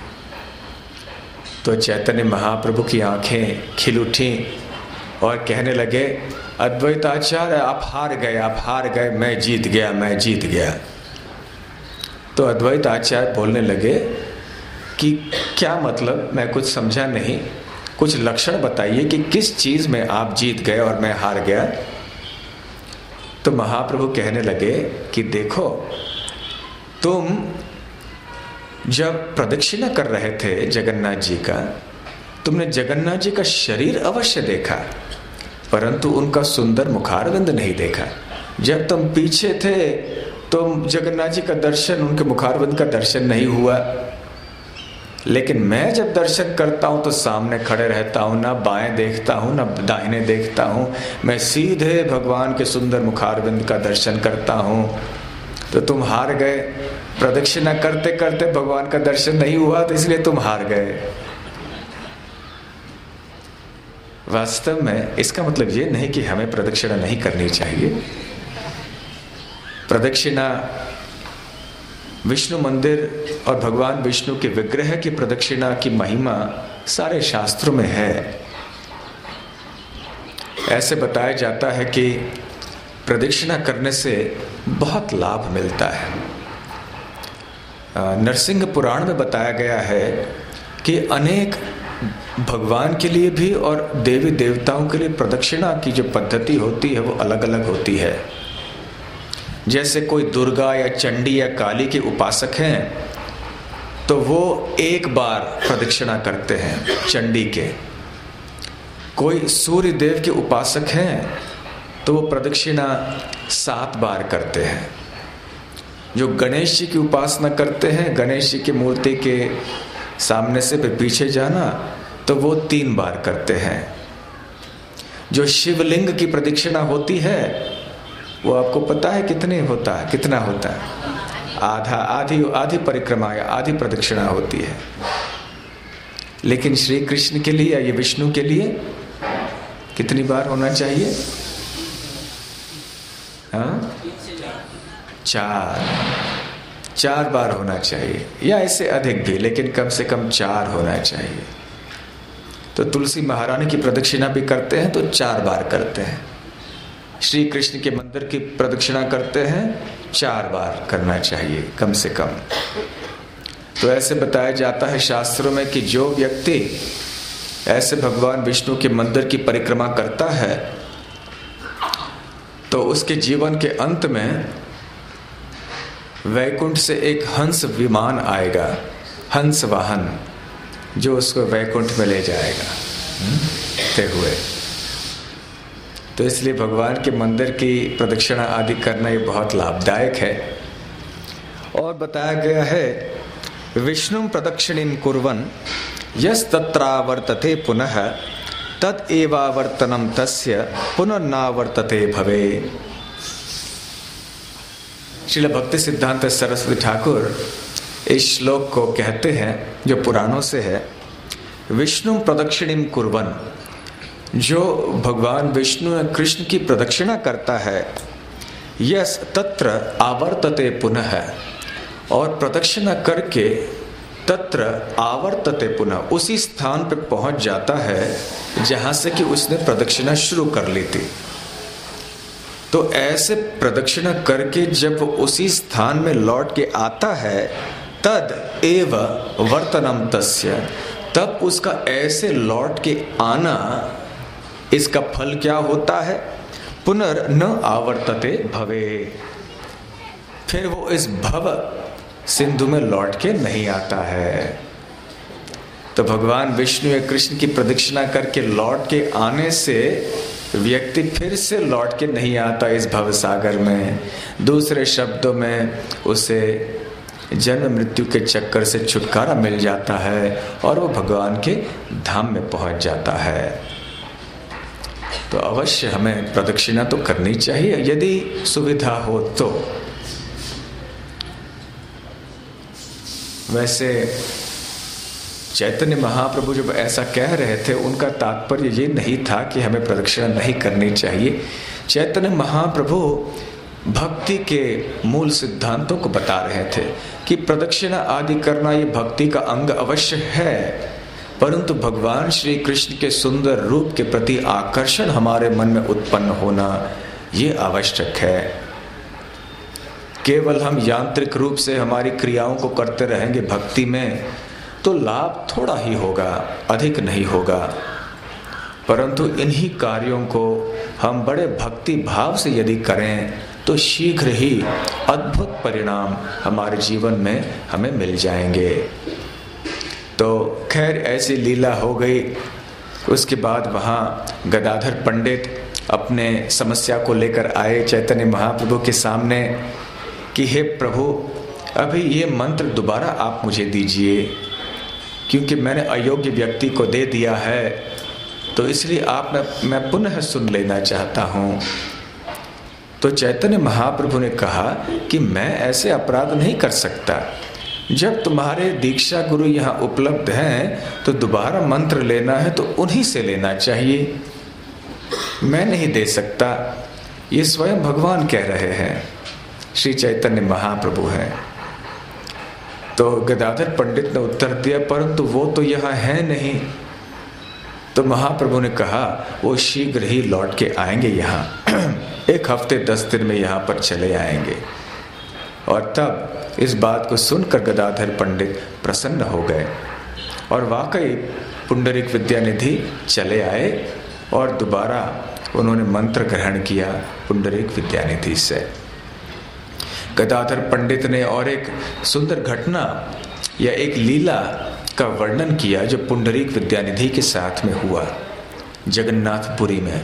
तो चैतन्य महाप्रभु की आंखें खिल उठी और कहने लगे, अद्वैत आचार्य आप हार गए, आप हार गए, मैं जीत गया, मैं जीत गया। तो अद्वैत आचार्य बोलने लगे कि क्या मतलब, मैं कुछ समझा नहीं, कुछ लक्षण बताइए कि किस चीज में आप जीत गए और मैं हार गया। तो महाप्रभु कहने लगे कि देखो, तुम जब प्रदक्षिणा कर रहे थे जगन्नाथ जी का, तुमने जगन्नाथ जी का शरीर अवश्य देखा परंतु उनका सुंदर मुखारविंद नहीं देखा। जब तुम पीछे थे तो जगन्नाथ जी का दर्शन, उनके मुखारविंद का दर्शन नहीं हुआ। लेकिन मैं जब दर्शन करता हूं तो सामने खड़े रहता हूं, ना बाएं देखता हूं ना दाहिने देखता हूं, मैं सीधे भगवान के सुंदर मुखारविंद का दर्शन करता हूं। तो तुम हार गए, प्रदक्षिणा करते करते भगवान का दर्शन नहीं हुआ तो इसलिए तुम हार गए। वास्तव में इसका मतलब ये नहीं कि हमें प्रदक्षिणा नहीं करनी चाहिए। प्रदक्षिणा विष्णु मंदिर और भगवान विष्णु के विग्रह की प्रदक्षिणा की महिमा सारे शास्त्रों में है। ऐसे बताया जाता है कि प्रदक्षिणा करने से बहुत लाभ मिलता है। नरसिंह पुराण में बताया गया है कि अनेक भगवान के लिए भी और देवी देवताओं के लिए प्रदक्षिणा की जो पद्धति होती है वो अलग अलग होती है। जैसे कोई दुर्गा या चंडी या काली के उपासक हैं तो वो एक बार प्रदक्षिणा करते हैं चंडी के। कोई सूर्य देव के उपासक हैं तो वो प्रदक्षिणा सात बार करते हैं। जो गणेश जी की उपासना करते हैं, गणेश जी की मूर्ति के सामने से फिर पीछे जाना, तो वो तीन बार करते हैं। जो शिवलिंग की प्रदक्षिणा होती है वो आपको पता है कितने होता है, कितना होता है? आधा आधी आधी परिक्रमा या आधी प्रदक्षिणा होती है। लेकिन श्री कृष्ण के लिए या ये विष्णु के लिए कितनी बार होना चाहिए? हाँ, चार चार बार होना चाहिए, या इससे अधिक भी, लेकिन कम से कम चार होना चाहिए। तो तुलसी महारानी की प्रदक्षिणा भी करते हैं तो चार बार करते हैं। श्री कृष्ण के मंदिर की प्रदक्षिणा करते हैं, चार बार करना चाहिए कम से कम। तो ऐसे बताया जाता है शास्त्रों में कि जो व्यक्ति ऐसे भगवान विष्णु के मंदिर की परिक्रमा करता है तो उसके जीवन के अंत में वैकुंठ से एक हंस विमान आएगा, हंस वाहन, जो उसको वैकुंठ में ले जाएगा ते हुए। तो इसलिए भगवान के मंदिर की प्रदक्षिणा आदि करना ये बहुत लाभदायक है। और बताया गया है, विष्णु प्रदक्षिणीं कुर्वन् यस् तत्रावर्तते पुनः तद एवावर्तनम तस्य पुनर्नावर्तते भवे। श्रील भक्ति सिद्धांत सरस्वती ठाकुर इस श्लोक को कहते हैं जो पुराणों से है, विष्णु प्रदक्षिणीं कुर्वन्, जो भगवान विष्णु कृष्ण की प्रदक्षिणा करता है, यस तत्र आवर्तते पुनः, और प्रदक्षिणा करके तत्र आवर्तते पुनः, उसी स्थान पर पहुंच जाता है जहां से कि उसने प्रदक्षिणा शुरू कर ली थी। तो ऐसे प्रदक्षिणा करके जब वो उसी स्थान में लौट के आता है, तद एव वर्तनम तस्य, तब उसका ऐसे लौट के आना, इसका फल क्या होता है? पुनर् न आवर्तते भवे, फिर वो इस भव सिंधु में लौट के नहीं आता है। तो भगवान विष्णु या कृष्ण की प्रदक्षिणा करके लौट के आने से व्यक्ति फिर से लौट के नहीं आता इस भव सागर में। दूसरे शब्दों में उसे जन्म मृत्यु के चक्कर से छुटकारा मिल जाता है और वो भगवान के धाम में पहुंच जाता है। तो अवश्य हमें प्रदक्षिणा तो करनी चाहिए यदि सुविधा हो तो। वैसे चैतन्य महाप्रभु जब ऐसा कह रहे थे, उनका तात्पर्य ये नहीं था कि हमें प्रदक्षिणा नहीं करनी चाहिए। चैतन्य महाप्रभु भक्ति के मूल सिद्धांतों को बता रहे थे कि प्रदक्षिणा आदि करना ये भक्ति का अंग अवश्य है, परंतु भगवान श्री कृष्ण के सुंदर रूप के प्रति आकर्षण हमारे मन में उत्पन्न होना ये आवश्यक है। केवल हम यांत्रिक रूप से हमारी क्रियाओं को करते रहेंगे भक्ति में तो लाभ थोड़ा ही होगा, अधिक नहीं होगा, परंतु इन्हीं कार्यों को हम बड़े भक्ति भाव से यदि करें तो शीघ्र ही अद्भुत परिणाम हमारे जीवन में हमें मिल जाएंगे। तो खैर ऐसी लीला हो गई। उसके बाद वहाँ गदाधर पंडित अपने समस्या को लेकर आए चैतन्य महाप्रभु के सामने कि हे प्रभु, अभी ये मंत्र दोबारा आप मुझे दीजिए, क्योंकि मैंने अयोग्य व्यक्ति को दे दिया है, तो इसलिए आप मैं, मैं पुनः सुन लेना चाहता हूँ। तो चैतन्य महाप्रभु ने कहा कि मैं ऐसे अपराध नहीं कर सकता। जब तुम्हारे दीक्षा गुरु यहाँ उपलब्ध हैं तो दोबारा मंत्र लेना है तो उन्हीं से लेना चाहिए, मैं नहीं दे सकता। ये स्वयं भगवान कह रहे हैं, श्री चैतन्य महाप्रभु हैं। तो गदाधर पंडित ने उत्तर दिया, परंतु वो तो यहाँ है नहीं। तो महाप्रभु ने कहा वो शीघ्र ही लौट के आएंगे यहाँ, एक हफ्ते दस दिन में यहाँ पर चले आएंगे। और तब इस बात को सुनकर गदाधर पंडित प्रसन्न हो गए और वाकई पुंडरीक विद्यानिधि चले आए और दोबारा उन्होंने मंत्र ग्रहण किया पुंडरीक विद्यानिधि से। गदाधर पंडित ने और एक सुंदर घटना या एक लीला का वर्णन किया जो पुंडरीक विद्यानिधि के साथ में हुआ जगन्नाथपुरी में।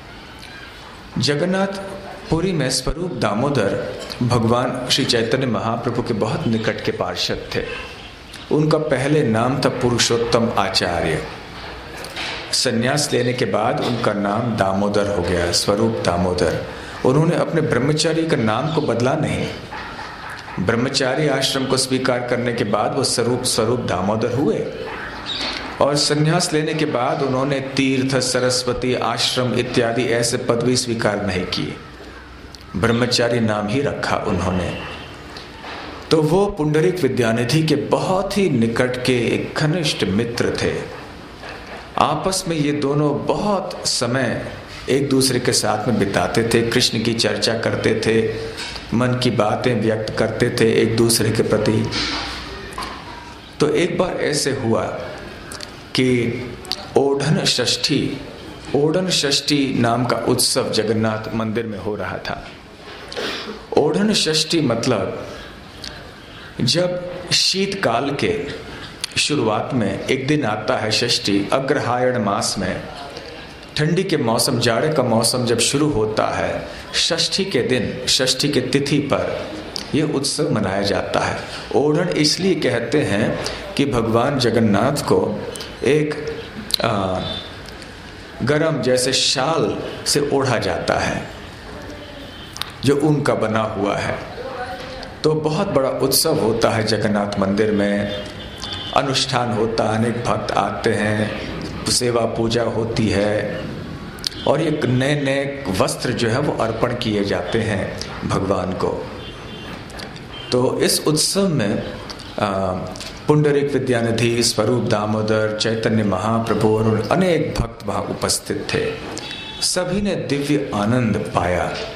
जगन्नाथपुरी में स्वरूप दामोदर भगवान श्री चैतन्य महाप्रभु के बहुत निकट के पार्षद थे। उनका पहले नाम था पुरुषोत्तम आचार्य। संन्यास लेने के बाद उनका नाम दामोदर हो गया, स्वरूप दामोदर। उन्होंने अपने ब्रह्मचारी का नाम को बदला नहीं। ब्रह्मचारी आश्रम को स्वीकार करने के बाद वो स्वरूप स्वरूप दामोदर हुए और संन्यास लेने के बाद उन्होंने तीर्थ, सरस्वती आश्रम इत्यादि ऐसे पदवी स्वीकार नहीं किए, ब्रह्मचारी नाम ही रखा उन्होंने। तो वो पुंडरीक विद्यानिधि के बहुत ही निकट के एक घनिष्ठ मित्र थे। आपस में ये दोनों बहुत समय एक दूसरे के साथ में बिताते थे, कृष्ण की चर्चा करते थे, मन की बातें व्यक्त करते थे एक दूसरे के प्रति। तो एक बार ऐसे हुआ कि ओढ़न षष्ठी ओढ़न षष्ठी नाम का उत्सव जगन्नाथ मंदिर में हो रहा था। ओढ़न षष्ठी मतलब जब शीतकाल के शुरुआत में एक दिन आता है षष्ठी, अग्रहायण मास में ठंडी के मौसम, जाड़े का मौसम जब शुरू होता है, षष्ठी के दिन, षष्ठी के तिथि पर यह उत्सव मनाया जाता है। ओढ़न इसलिए कहते हैं कि भगवान जगन्नाथ को एक आ, गरम जैसे शाल से ओढ़ा जाता है जो ऊन का बना हुआ है। तो बहुत बड़ा उत्सव होता है जगन्नाथ मंदिर में, अनुष्ठान होता है, अनेक भक्त आते हैं, सेवा पूजा होती है और ये नए नए वस्त्र जो है वो अर्पण किए जाते हैं भगवान को। तो इस उत्सव में पुंडरीक विद्यानिधि, स्वरूप दामोदर, चैतन्य महाप्रभु और अनेक भक्त वहाँ उपस्थित थे। सभी ने दिव्य आनंद पाया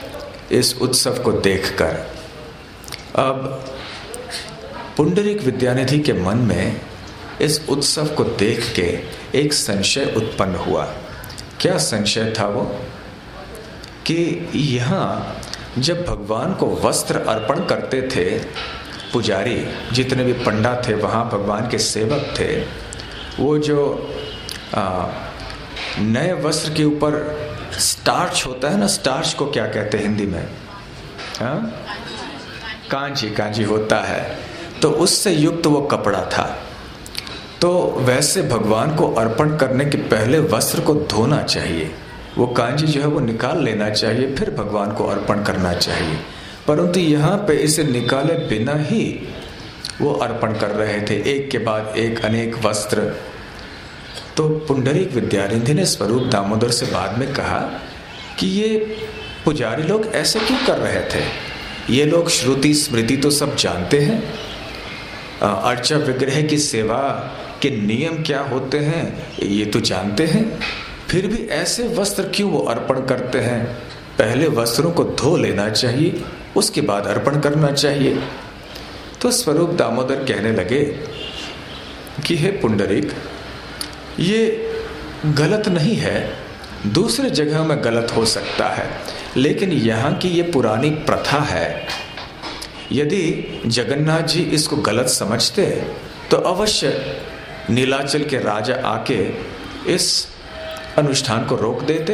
इस उत्सव को देखकर। अब पुंडरीक विद्यानिधि के मन में इस उत्सव को देख के एक संशय उत्पन्न हुआ। क्या संशय था वो? कि यहाँ जब भगवान को वस्त्र अर्पण करते थे पुजारी, जितने भी पंडा थे वहाँ भगवान के सेवक थे, वो जो आ, नए वस्त्र के ऊपर स्टार्च होता है ना, स्टार्च को क्या कहते हैं हिंदी में? हाँ, कांजी कांजी होता है, तो उससे युक्त वो कपड़ा था। तो वैसे भगवान को अर्पण करने के पहले वस्त्र को धोना चाहिए, वो कांजी जो है वो निकाल लेना चाहिए, फिर भगवान को अर्पण करना चाहिए। परंतु यहाँ पे इसे निकाले बिना ही वो अर्पण कर रहे थे, एक के बाद एक अनेक वस्त्र। तो पुंडरीक विद्यानिधि ने स्वरूप दामोदर से बाद में कहा कि ये पुजारी लोग ऐसे क्यों कर रहे थे? ये लोग श्रुति स्मृति तो सब जानते हैं, अर्चा विग्रह की सेवा के नियम क्या होते हैं ये तो जानते हैं, फिर भी ऐसे वस्त्र क्यों वो अर्पण करते हैं? पहले वस्त्रों को धो लेना चाहिए, उसके बाद अर्पण करना चाहिए। तो स्वरूप दामोदर कहने लगे कि हे पुंडरीक, ये गलत नहीं है, दूसरे जगह में गलत हो सकता है, लेकिन यहाँ की ये पुरानी प्रथा है। यदि जगन्नाथ जी इसको गलत समझते तो अवश्य नीलाचल के राजा आके इस अनुष्ठान को रोक देते।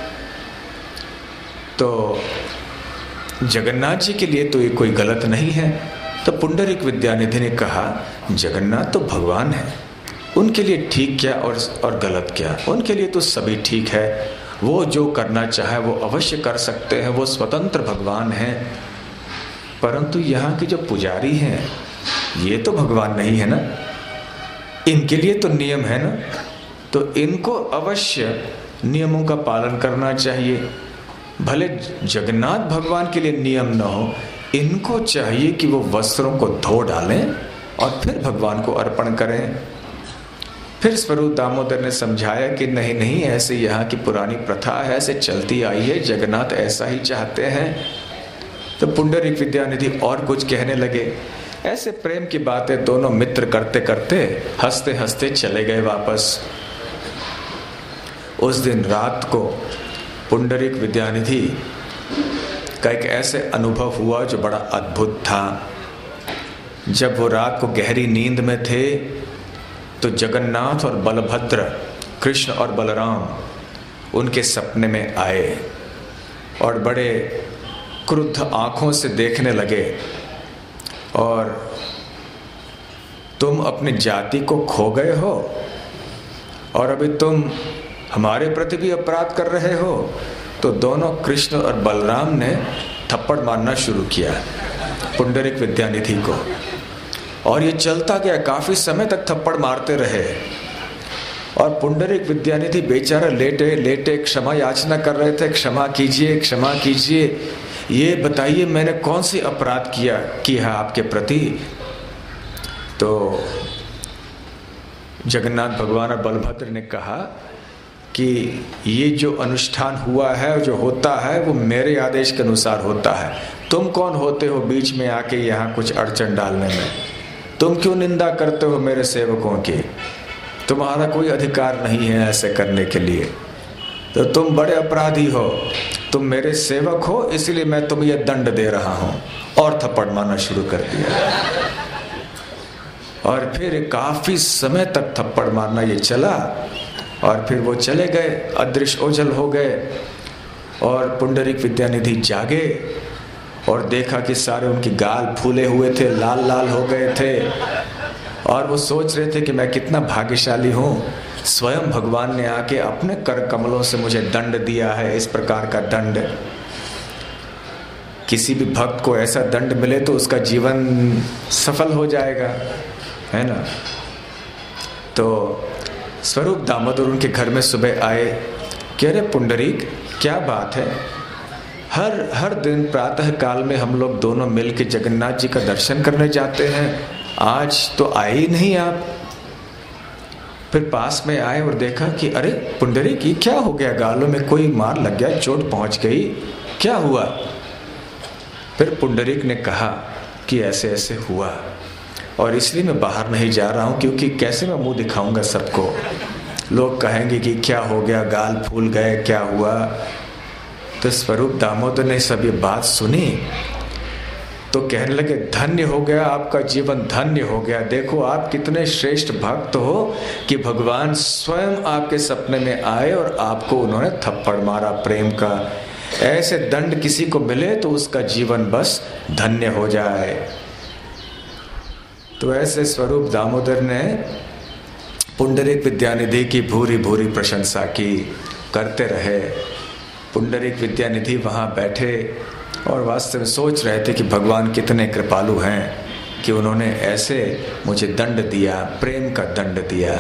तो जगन्नाथ जी के लिए तो ये कोई गलत नहीं है। तो पुंडरीक विद्यानिधि ने कहा, जगन्नाथ तो भगवान है, उनके लिए ठीक क्या और और गलत क्या? उनके लिए तो सभी ठीक है, वो जो करना चाहे वो अवश्य कर सकते हैं, वो स्वतंत्र भगवान हैं। परंतु यहाँ के जो पुजारी हैं ये तो भगवान नहीं है ना, इनके लिए तो नियम है ना, तो इनको अवश्य नियमों का पालन करना चाहिए। भले जगन्नाथ भगवान के लिए नियम न हो, इनको चाहिए कि वो वस्त्रों को धो डालें और फिर भगवान को अर्पण करें। फिर स्वरूप दामोदर ने समझाया कि नहीं नहीं, ऐसे यहाँ की पुरानी प्रथा है, ऐसे चलती आई है, जगन्नाथ ऐसा ही चाहते हैं। तो पुंडरीक विद्यानिधि और कुछ कहने लगे। ऐसे प्रेम की बातें दोनों मित्र करते करते हंसते हंसते चले गए वापस। उस दिन रात को पुंडरीक विद्यानिधि का एक ऐसे अनुभव हुआ जो बड़ा अद्भुत था। जब वो रात को गहरी नींद में थे तो जगन्नाथ और बलभद्र, कृष्ण और बलराम उनके सपने में आए और बड़े क्रुद्ध आंखों से देखने लगे, और तुम अपनी जाति को खो गए हो और अभी तुम हमारे प्रति भी अपराध कर रहे हो। तो दोनों कृष्ण और बलराम ने थप्पड़ मारना शुरू किया पुंडरीक विद्यानिधि को, और ये चलता गया, काफी समय तक थप्पड़ मारते रहे। और पुंडरीक विद्यानिधि बेचारा लेटे लेटे क्षमा याचना कर रहे थे, क्षमा कीजिए, क्षमा कीजिए, ये बताइए मैंने कौन सी अपराध किया किया आपके प्रति। तो जगन्नाथ भगवान और बलभद्र ने कहा कि ये जो अनुष्ठान हुआ है, जो होता है, वो मेरे आदेश के अनुसार होता है। तुम कौन होते हो बीच में आके यहाँ कुछ अड़चन डालने में? तुम क्यों निंदा करते हो मेरे सेवकों की? तुम्हारा कोई अधिकार नहीं है ऐसे करने के लिए, तो तुम बड़े अपराधी हो, तुम मेरे सेवक हो, इसलिए मैं तुम्हें यह दंड दे रहा हूं। और थप्पड़ मारना शुरू कर दिया, और फिर काफी समय तक थप्पड़ मारना ये चला, और फिर वो चले गए, अदृश्य ओझल हो गए। और पुंडरीक विद्यानिधि जागे और देखा कि सारे उनके गाल फूले हुए थे, लाल लाल हो गए थे, और वो सोच रहे थे कि मैं कितना भाग्यशाली हूँ, स्वयं भगवान ने आके अपने कर कमलों से मुझे दंड दिया है। इस प्रकार का दंड, किसी भी भक्त को ऐसा दंड मिले तो उसका जीवन सफल हो जाएगा, है ना। तो स्वरूप दामोदर उनके घर में सुबह आए, कह रहे पुंडरीक क्या बात है, हर हर दिन प्रातः काल में हम लोग दोनों मिल के जगन्नाथ जी का दर्शन करने जाते हैं, आज तो आए ही नहीं आप। फिर पास में आए और देखा कि अरे पुंडरीक ये क्या हो गया, गालों में कोई मार लग गया, चोट पहुंच गई, क्या हुआ? फिर पुंडरीक ने कहा कि ऐसे ऐसे हुआ और इसलिए मैं बाहर नहीं जा रहा हूँ, क्योंकि कैसे मैं मुंह दिखाऊंगा सबको, लोग कहेंगे कि क्या हो गया, गाल फूल गए, क्या हुआ। तो स्वरूप दामोदर ने सब ये बात सुनी तो कहने लगे, धन्य हो गया आपका जीवन, धन्य हो गया। देखो आप कितने श्रेष्ठ भक्त हो कि भगवान स्वयं आपके सपने में आए और आपको उन्होंने थप्पड़ मारा प्रेम का। ऐसे दंड किसी को मिले तो उसका जीवन बस धन्य हो जाए। तो ऐसे स्वरूप दामोदर ने पुंडरीक विद्यानिधि की भूरी भूरी प्रशंसा की, करते रहे। पुंडरीक विद्यानिधि वहाँ बैठे और वास्तव में सोच रहे थे कि भगवान कितने कृपालु हैं कि उन्होंने ऐसे मुझे दंड दिया, प्रेम का दंड दिया।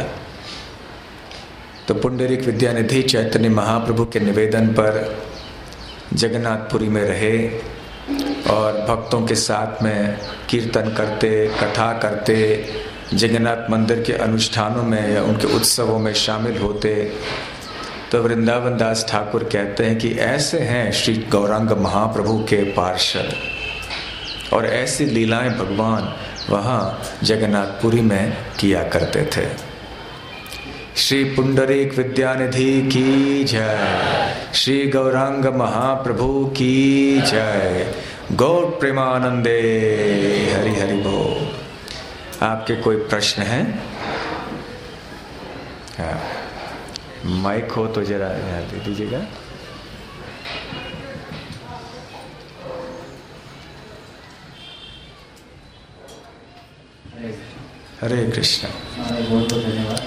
तो पुंडरीक विद्यानिधि चैतन्य महाप्रभु के निवेदन पर जगन्नाथपुरी में रहे और भक्तों के साथ में कीर्तन करते, कथा करते, जगन्नाथ मंदिर के अनुष्ठानों में या उनके उत्सवों में शामिल होते। तो वृंदावन दास ठाकुर कहते हैं कि ऐसे हैं श्री गौरांग महाप्रभु के पार्षद, और ऐसी लीलाएं भगवान वहाँ जगन्नाथपुरी में किया करते थे। श्री पुंडरीक विद्यानिधि की जय, श्री गौरांग महाप्रभु की जय, गौर प्रेमानंदे, हरि हरि बोल। आपके कोई प्रश्न हैं? हाँ, माइक हो तो जरा यहाँ दे दीजिएगा। हरे कृष्ण। बहुत बहुत धन्यवाद।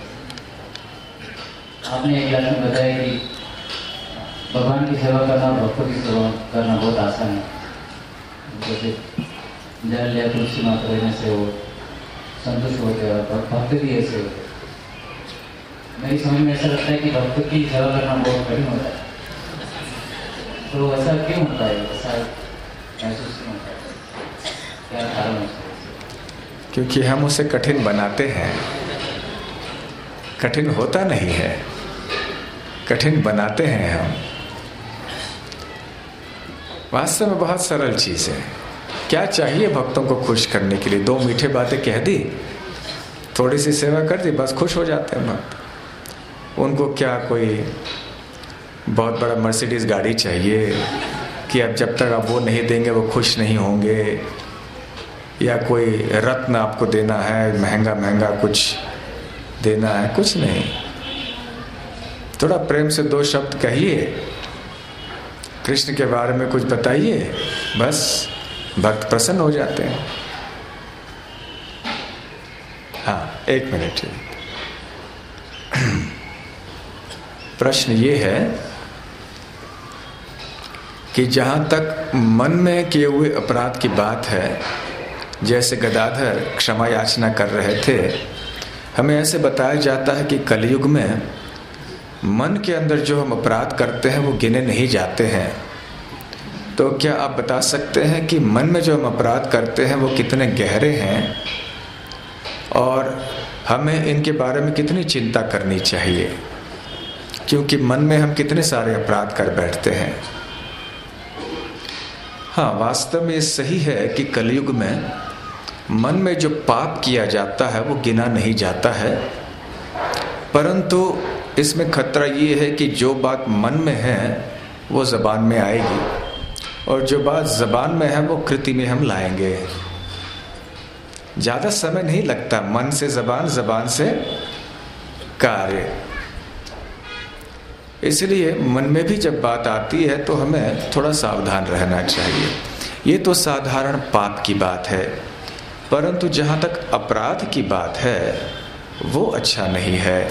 आपने एक लाइन में बताया कि भगवान की सेवा करना, भक्तों की सेवा करना बहुत आसान है। जैसे जल लिया तुलसी माता लेने से वो संतुष्ट होते हैं और भक्त भी ऐसे होते हैं। मेरी समझ में ऐसा लगता है कि भक्त की सेवा करना बहुत कठिन होता है। तो ऐसा क्यों होता है? ऐसा महसूस क्यों होता है? क्या कारण है? क्योंकि हम उसे कठिन बनाते हैं। कठिन होता नहीं है, कठिन बनाते हैं हम। वास्तव में बहुत सरल चीज है। क्या चाहिए भक्तों को खुश करने के लिए? दो मीठे बातें कह दी, थोड़ी सी सेवा कर दी, बस खुश हो जाते हैं भक्त। उनको क्या कोई बहुत बड़ा मर्सिडीज गाड़ी चाहिए कि अब जब तक आप वो नहीं देंगे वो खुश नहीं होंगे, या कोई रत्न आपको देना है, महंगा महंगा कुछ देना है? कुछ नहीं। थोड़ा प्रेम से दो शब्द कहिए, कृष्ण के बारे में कुछ बताइए, बस भक्त प्रसन्न हो जाते हैं। हाँ, एक मिनट। प्रश्न ये है कि जहाँ तक मन में किए हुए अपराध की बात है, जैसे गदाधर क्षमा याचना कर रहे थे, हमें ऐसे बताया जाता है कि कलयुग में मन के अंदर जो हम अपराध करते हैं वो गिने नहीं जाते हैं। तो क्या आप बता सकते हैं कि मन में जो हम अपराध करते हैं वो कितने गहरे हैं और हमें इनके बारे में कितनी चिंता करनी चाहिए? क्योंकि मन में हम कितने सारे अपराध कर बैठते हैं। हाँ, वास्तव में ये सही है कि कलयुग में मन में जो पाप किया जाता है वो गिना नहीं जाता है, परंतु इसमें खतरा ये है कि जो बात मन में है वो ज़बान में आएगी, और जो बात ज़बान में है वो कृति में हम लाएंगे। ज़्यादा समय नहीं लगता, मन से ज़बान, ज़बान से कार्य। इसलिए मन में भी जब बात आती है तो हमें थोड़ा सावधान रहना चाहिए। ये तो साधारण पाप की बात है, परंतु जहाँ तक अपराध की बात है वो अच्छा नहीं है।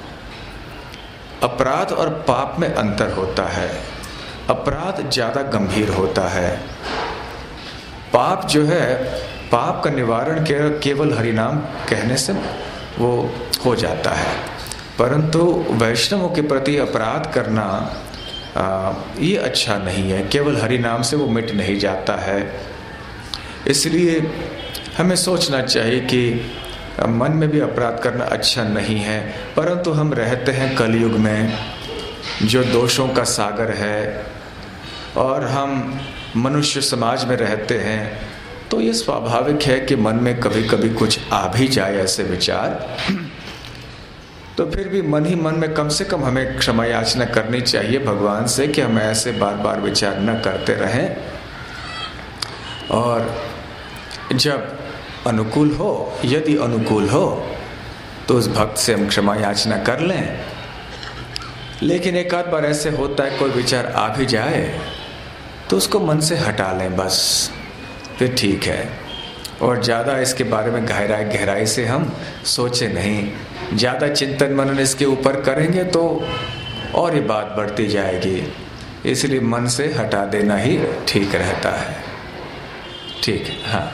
अपराध और पाप में अंतर होता है। अपराध ज़्यादा गंभीर होता है। पाप जो है, पाप का निवारण केवल हरिनाम कहने से वो हो जाता है, परंतु वैष्णवों के प्रति अपराध करना आ, ये अच्छा नहीं है। केवल हरि नाम से वो मिट नहीं जाता है। इसलिए हमें सोचना चाहिए कि मन में भी अपराध करना अच्छा नहीं है, परंतु हम रहते हैं कलयुग में जो दोषों का सागर है, और हम मनुष्य समाज में रहते हैं तो ये स्वाभाविक है कि मन में कभी कभी कुछ आ भी जाए ऐसे विचार। तो फिर भी मन ही मन में कम से कम हमें क्षमा याचना करनी चाहिए भगवान से कि हम ऐसे बार बार विचार न करते रहें, और जब अनुकूल हो, यदि अनुकूल हो तो उस भक्त से हम क्षमा याचना कर लें। लेकिन एक आध बार ऐसे होता है कोई विचार आ भी जाए तो उसको मन से हटा लें बस, फिर ठीक है। और ज़्यादा इसके बारे में गहराई गहराई से हम सोचे नहीं, ज़्यादा चिंतन मनन इसके ऊपर करेंगे तो और ये बात बढ़ती जाएगी, इसलिए मन से हटा देना ही ठीक रहता है। ठीक है, हाँ।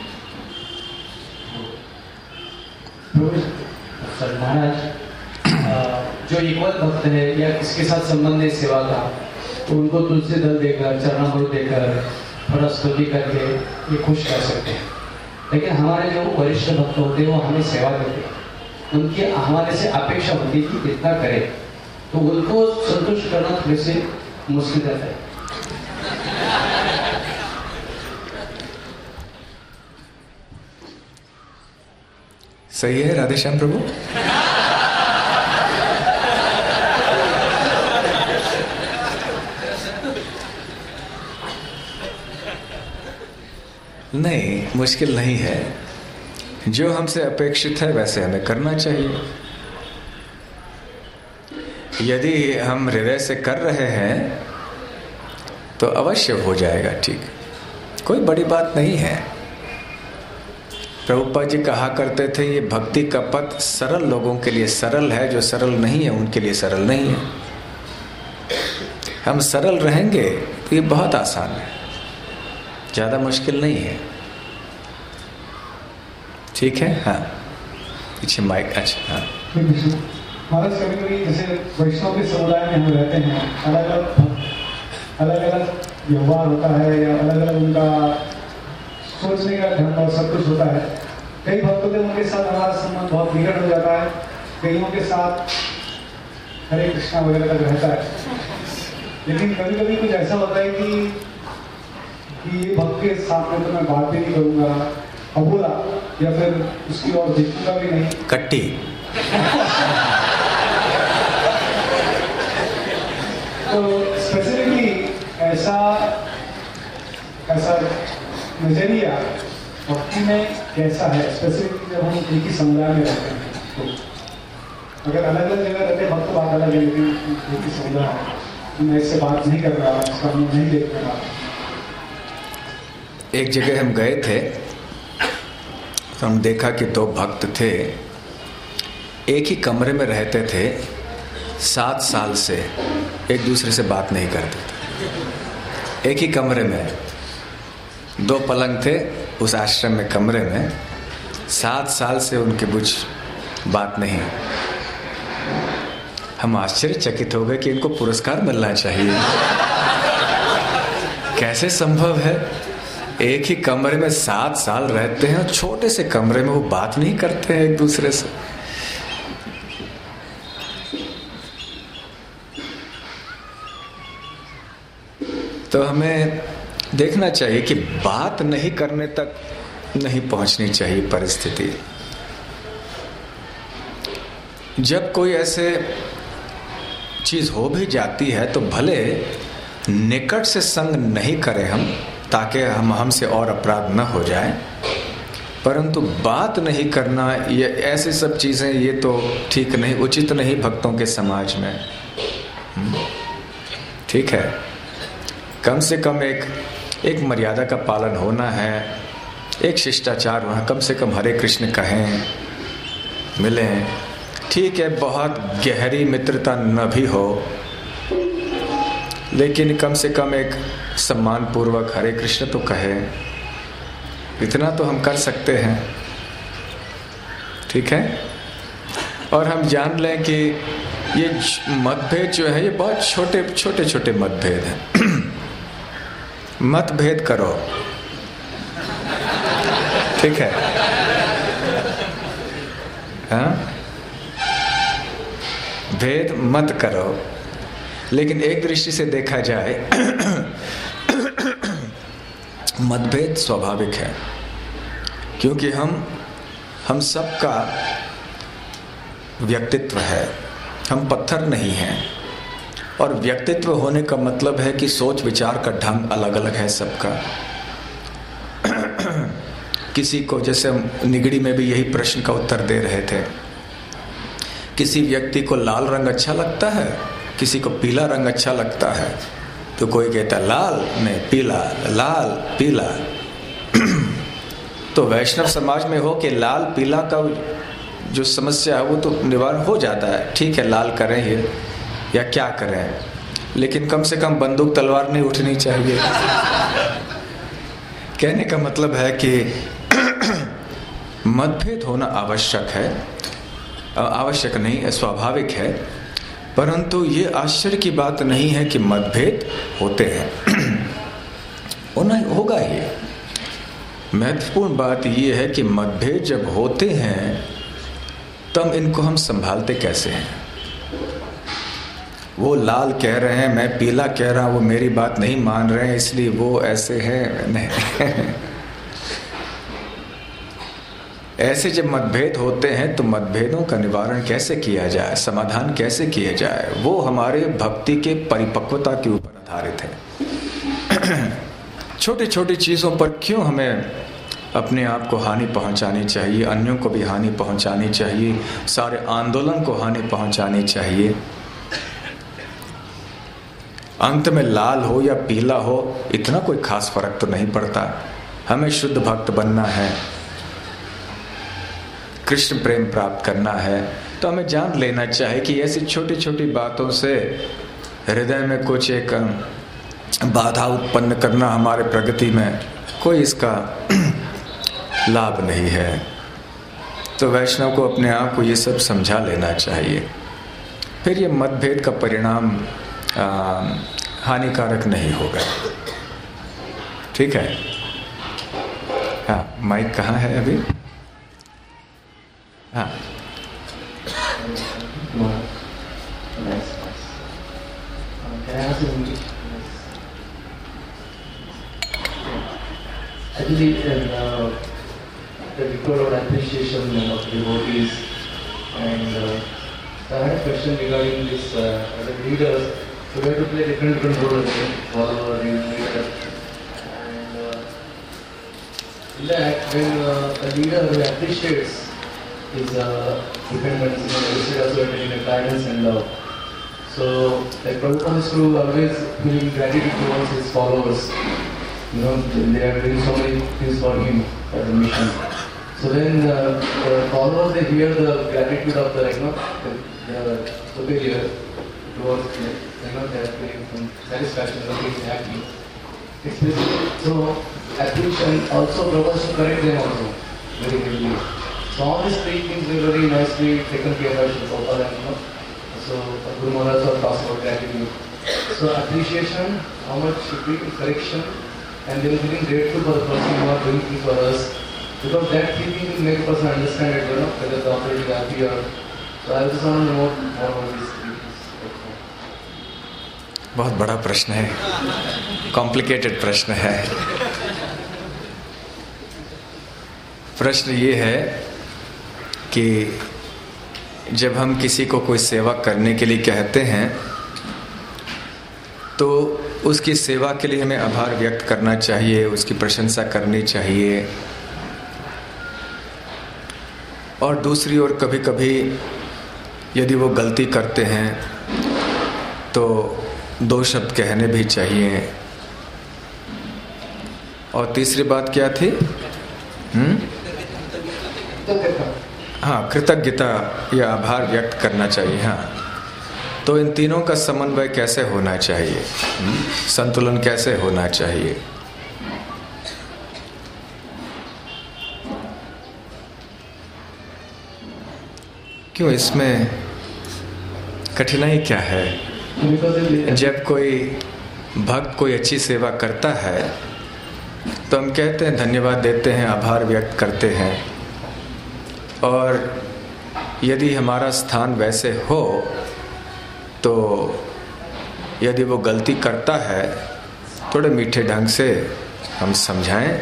सर महाराज, जो इक्वल भक्त है या किसके साथ संबंध है सेवा का, तो उनको तुलसी दल देकर, चरणामृत देकर, थोड़ा स्तुति करके ये खुश कर सकते हैं। लेकिन हमारे जो वरिष्ठ भक्त होते हैं वो हमें सेवा देते हैं, उनकी हमारे से अपेक्षा होती है कि इतना करें, तो उनको संतुष्ट करना थोड़े से मुश्किल रहता है। सही है राधेश्याम प्रभु। नहीं, मुश्किल नहीं है। जो हमसे अपेक्षित है वैसे हमें करना चाहिए। यदि हम हृदय से कर रहे हैं तो अवश्य हो जाएगा ठीक, कोई बड़ी बात नहीं है। प्रभुपाद जी कहा करते थे ये भक्ति का पथ सरल लोगों के लिए सरल है, जो सरल नहीं है उनके लिए सरल नहीं है। हम सरल रहेंगे तो ये बहुत आसान है, ज़्यादा मुश्किल नहीं है। ठीक है, हाँ। पीछे माइक, अच्छा, हाँ। महाराज, कभी कभी जैसे वैष्णव के समुदाय में हम रहते हैं, अलग अलग अलग अलग व्यवहार होता है या अलग अलग उनका सोचने का ढंग और सब कुछ होता है। कई भक्तों के उनके साथ हमारा संबंध बहुत निकट हो जाता है, कईयों के साथ हरे कृष्णा वगैरह तक रहता है। लेकिन कभी कभी कुछ ऐसा होता है कि कि ये भक्त के सामने तो मैं बात भी नहीं करूँगा, अबोला, या फिर उसकी ओर देखूंगा भी नहीं, कट्टी। तो स्पेसिफिकली ऐसा ऐसा नजरिया भक्ति में कैसा है? स्पेसिफिकली जब हम एक ही समुदाय में रहते हैं, तो अगर अलग अलग जगह रहते हैं भक्त बात अलग है, लेकिन एक ही समुदाय है, मैं इससे बात नहीं कर रहा, इसका मुँह नहीं देख रहा। एक जगह हम गए थे तो हम देखा कि दो भक्त थे, एक ही कमरे में रहते थे, सात साल से एक दूसरे से बात नहीं करते थे। एक ही कमरे में दो पलंग थे उस आश्रम में, कमरे में सात साल से उनके कुछ बात नहीं। हम आश्चर्यचकित हो गए कि इनको पुरस्कार मिलना चाहिए। कैसे संभव है? एक ही कमरे में सात साल रहते हैं और छोटे से कमरे में वो बात नहीं करते हैं एक दूसरे से। तो हमें देखना चाहिए कि बात नहीं करने तक नहीं पहुंचनी चाहिए परिस्थिति। जब कोई ऐसे चीज हो भी जाती है तो भले निकट से संग नहीं करें हम, ताकि हम हमसे और अपराध न हो जाए, परंतु बात नहीं करना, ये ऐसी सब चीज़ें ये तो ठीक नहीं, उचित नहीं भक्तों के समाज में। ठीक है, कम से कम एक एक मर्यादा का पालन होना है, एक शिष्टाचार होना, कम से कम हरे कृष्ण कहें, मिलें। ठीक है, बहुत गहरी मित्रता न भी हो, लेकिन कम से कम एक सम्मान पूर्वक हरे कृष्ण तो कहे, इतना तो हम कर सकते हैं। ठीक है, और हम जान लें कि ये मतभेद जो है ये बहुत छोटे छोटे छोटे मतभेद हैं। मतभेद करो, ठीक है, हाँ, भेद मत करो। लेकिन एक दृष्टि से देखा जाए मतभेद स्वाभाविक है, क्योंकि हम हम सबका व्यक्तित्व है, हम पत्थर नहीं हैं। और व्यक्तित्व होने का मतलब है कि सोच विचार का ढंग अलग अलग है सबका। किसी को, जैसे हम निगड़ी में भी यही प्रश्न का उत्तर दे रहे थे, किसी व्यक्ति को लाल रंग अच्छा लगता है, किसी को पीला रंग अच्छा लगता है। तो कोई कहता है लाल नहीं पीला, लाल पीला। तो वैष्णव समाज में हो कि लाल पीला का जो समस्या है वो तो निवारण हो जाता है, ठीक है लाल करें ये या क्या करें, लेकिन कम से कम बंदूक तलवार नहीं उठनी चाहिए। कहने का मतलब है कि मतभेद होना आवश्यक है, आवश्यक नहीं है, स्वाभाविक है, परंतु ये आश्चर्य की बात नहीं है कि मतभेद होते हैं। होना होगा ही। महत्वपूर्ण बात ये है कि मतभेद जब होते हैं तब इनको हम संभालते कैसे हैं। वो लाल कह रहे हैं, मैं पीला कह रहा हूँ, वो मेरी बात नहीं मान रहे हैं इसलिए वो ऐसे हैं, नहीं। ऐसे जब मतभेद होते हैं तो मतभेदों का निवारण कैसे किया जाए, समाधान कैसे किया जाए, वो हमारे भक्ति के परिपक्वता के ऊपर आधारित है। छोटी छोटी चीज़ों पर क्यों हमें अपने आप को हानि पहुंचानी चाहिए, अन्यों को भी हानि पहुंचानी चाहिए, सारे आंदोलन को हानि पहुंचानी चाहिए। अंत में लाल हो या पीला हो इतना कोई खास फर्क तो नहीं पड़ता। हमें शुद्ध भक्त बनना है, कृष्ण प्रेम प्राप्त करना है, तो हमें जान लेना चाहिए कि ऐसी छोटी छोटी बातों से हृदय में कुछ एक बाधा उत्पन्न करना हमारे प्रगति में कोई इसका लाभ नहीं है। तो वैष्णव को अपने आप को ये सब समझा लेना चाहिए, फिर ये मतभेद का परिणाम आ, हानिकारक नहीं होगा। ठीक है। हाँ, माइक कहाँ है अभी? हाँ, Actually, uh, the record of appreciation of devotees, and uh, I had a question regarding this. Uh, as a leader, so we have to play different different roles, follower, leader, and uh, in that when uh, a leader who appreciates his uh, dependents, you know, is also getting a guidance and love. So, like Prabhupada is to always feeling gratitude towards his followers. You know, they are doing so many things for him, for the mission. So when uh, the followers, they hear the gratitude of the, you know, the, the superior towards, you know, they are feeling some satisfaction, they are feeling happy. It's so appreciation also Prabhupada to correct them also very heavily. So all these three things were very nicely taken care of by Prabhupada, you know. So Guru Maharaj also talks about gratitude. So appreciation, how much should be correction, and then feeling grateful for the person who are doing things for us. Because that thinking will make a person understand it, you know, whether the operator is happy or. So I just want to know more about these three things. बहुत बड़ा प्रश्न है, कॉम्प्लिकेटेड प्रश्न है। प्रश्न ये है कि जब हम किसी को कोई सेवा करने के लिए कहते हैं तो उसकी सेवा के लिए हमें आभार व्यक्त करना चाहिए, उसकी प्रशंसा करनी चाहिए। और दूसरी ओर कभी कभी यदि वो गलती करते हैं तो दो शब्द कहने भी चाहिए। और तीसरी बात क्या थी? हम्म हाँ, कृतज्ञता या आभार व्यक्त करना चाहिए। हाँ, तो इन तीनों का समन्वय कैसे होना चाहिए, संतुलन कैसे होना चाहिए? क्यों, इसमें कठिनाई क्या है? जब कोई भक्त कोई अच्छी सेवा करता है तो हम कहते हैं, धन्यवाद देते हैं, आभार व्यक्त करते हैं। और यदि हमारा स्थान वैसे हो तो यदि वो गलती करता है थोड़े मीठे ढंग से हम समझाएं।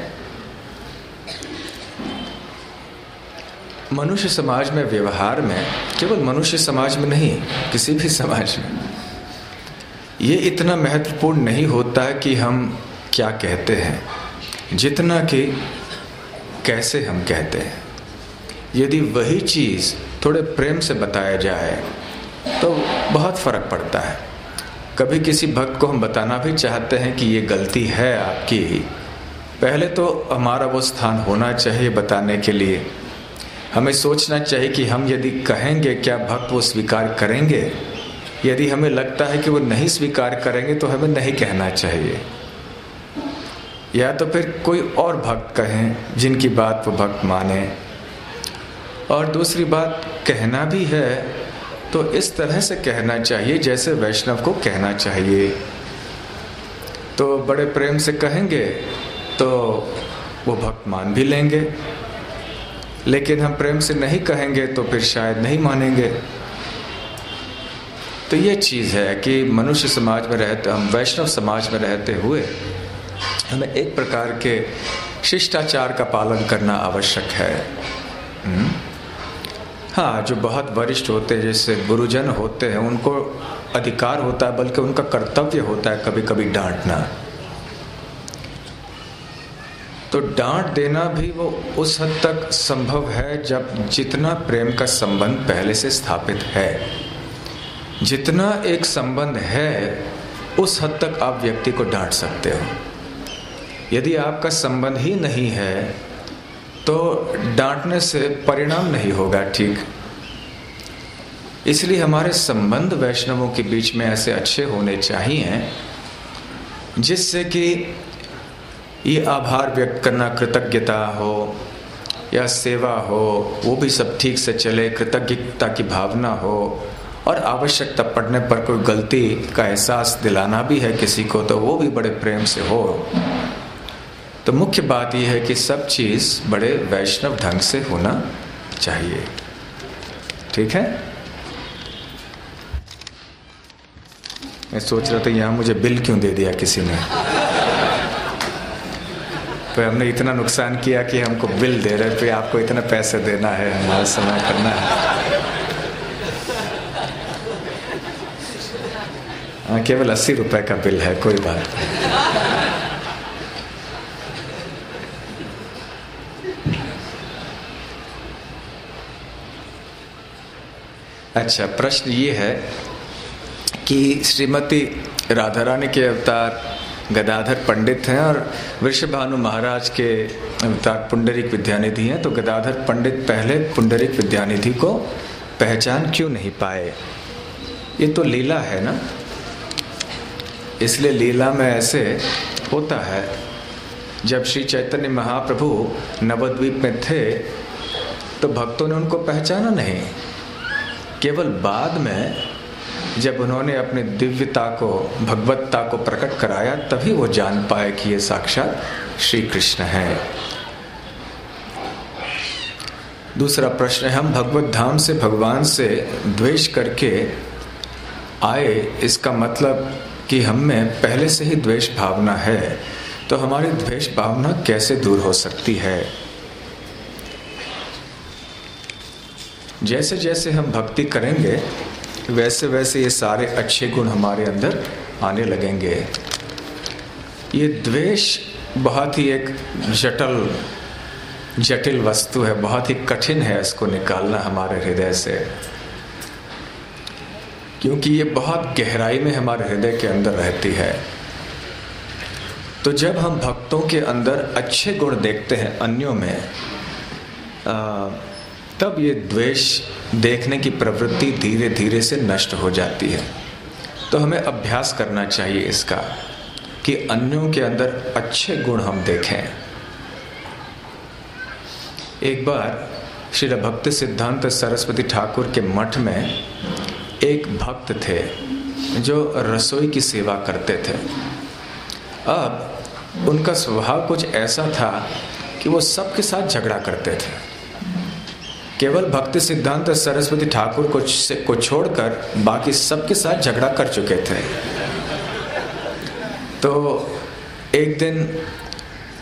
मनुष्य समाज में, व्यवहार में, केवल मनुष्य समाज में नहीं, किसी भी समाज में ये इतना महत्वपूर्ण नहीं होता है कि हम क्या कहते हैं, जितना कि कैसे हम कहते हैं। यदि वही चीज़ थोड़े प्रेम से बताया जाए तो बहुत फर्क पड़ता है। कभी किसी भक्त को हम बताना भी चाहते हैं कि ये गलती है आपकी, पहले तो हमारा वो स्थान होना चाहिए बताने के लिए। हमें सोचना चाहिए कि हम यदि कहेंगे क्या भक्त वो स्वीकार करेंगे। यदि हमें लगता है कि वो नहीं स्वीकार करेंगे तो हमें नहीं कहना चाहिए, या तो फिर कोई और भक्त कहें जिनकी बात वो भक्त माने। और दूसरी बात, कहना भी है तो इस तरह से कहना चाहिए जैसे वैष्णव को कहना चाहिए। तो बड़े प्रेम से कहेंगे तो वो भक्त मान भी लेंगे, लेकिन हम प्रेम से नहीं कहेंगे तो फिर शायद नहीं मानेंगे। तो ये चीज़ है कि मनुष्य समाज में रहते, हम वैष्णव समाज में रहते हुए हमें एक प्रकार के शिष्टाचार का पालन करना आवश्यक है। हुँ? हाँ, जो बहुत वरिष्ठ होते हैं, जैसे गुरुजन होते हैं, उनको अधिकार होता है, बल्कि उनका कर्तव्य होता है कभी कभी डांटना। तो डांट देना भी वो उस हद तक संभव है जब जितना प्रेम का संबंध पहले से स्थापित है। जितना एक संबंध है उस हद तक आप व्यक्ति को डांट सकते हो। यदि आपका संबंध ही नहीं है तो डांटने से परिणाम नहीं होगा ठीक। इसलिए हमारे संबंध वैष्णवों के बीच में ऐसे अच्छे होने चाहिए जिससे कि ये आभार व्यक्त करना, कृतज्ञता हो या सेवा हो, वो भी सब ठीक से चले, कृतज्ञता की भावना हो। और आवश्यकता पड़ने पर कोई गलती का एहसास दिलाना भी है किसी को तो वो भी बड़े प्रेम से हो। तो मुख्य बात यह है कि सब चीज़ बड़े वैष्णव ढंग से होना चाहिए। ठीक है। मैं सोच रहा था यहाँ मुझे बिल क्यों दे दिया किसी ने। तो हमने इतना नुकसान किया कि हमको बिल दे रहे थे, आपको इतना पैसे देना है, हमारा समय करना है। हाँ, केवल अस्सी रुपए का बिल है, कोई बात नहीं। अच्छा, प्रश्न ये है कि श्रीमती राधा रानी के अवतार गदाधर पंडित हैं और वृषभानु महाराज के अवतार पुंडरीक विद्यानिधि हैं। तो गदाधर पंडित पहले पुंडरीक विद्यानिधि को पहचान क्यों नहीं पाए? ये तो लीला है ना, इसलिए लीला में ऐसे होता है। जब श्री चैतन्य महाप्रभु नवद्वीप में थे तो भक्तों ने उनको पहचाना नहीं। केवल बाद में जब उन्होंने अपने दिव्यता को, भगवत्ता को प्रकट कराया, तभी वो जान पाए कि ये साक्षात श्री कृष्ण हैं। दूसरा प्रश्न है, हम भगवत धाम से भगवान से द्वेष करके आए, इसका मतलब कि हम में पहले से ही द्वेष भावना है, तो हमारी द्वेष भावना कैसे दूर हो सकती है? जैसे जैसे हम भक्ति करेंगे वैसे वैसे ये सारे अच्छे गुण हमारे अंदर आने लगेंगे। ये द्वेष बहुत ही एक जटिल जटिल वस्तु है, बहुत ही कठिन है इसको निकालना हमारे हृदय से, क्योंकि ये बहुत गहराई में हमारे हृदय के अंदर रहती है। तो जब हम भक्तों के अंदर अच्छे गुण देखते हैं अन्यों में, आ, तब ये द्वेष देखने की प्रवृत्ति धीरे धीरे से नष्ट हो जाती है। तो हमें अभ्यास करना चाहिए इसका कि अन्यों के अंदर अच्छे गुण हम देखें। एक बार श्रील भक्ति सिद्धांत सरस्वती ठाकुर के मठ में एक भक्त थे जो रसोई की सेवा करते थे। अब उनका स्वभाव कुछ ऐसा था कि वो सबके साथ झगड़ा करते थे। केवल भक्ति सिद्धांत सरस्वती ठाकुर को को छोड़कर बाकी सबके साथ झगड़ा कर चुके थे। तो एक दिन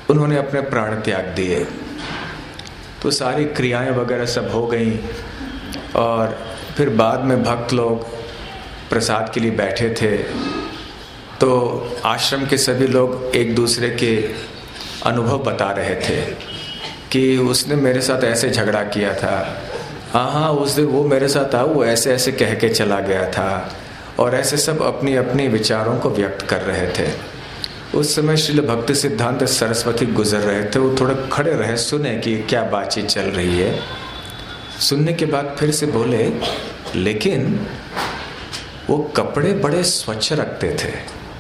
उन्होंने अपने प्राण त्याग दिए। तो सारी क्रियाएं वगैरह सब हो गई और फिर बाद में भक्त लोग प्रसाद के लिए बैठे थे। तो आश्रम के सभी लोग एक दूसरे के अनुभव बता रहे थे कि उसने मेरे साथ ऐसे झगड़ा किया था, हाँ हाँ उस दिन वो मेरे साथ था, वो ऐसे ऐसे कह के चला गया था, और ऐसे सब अपनी अपनी विचारों को व्यक्त कर रहे थे। उस समय श्रील भक्ति सिद्धांत सरस्वती गुजर रहे थे। वो थोड़े खड़े रहे, सुने कि क्या बातचीत चल रही है। सुनने के बाद फिर से बोले, लेकिन वो कपड़े बड़े स्वच्छ रखते थे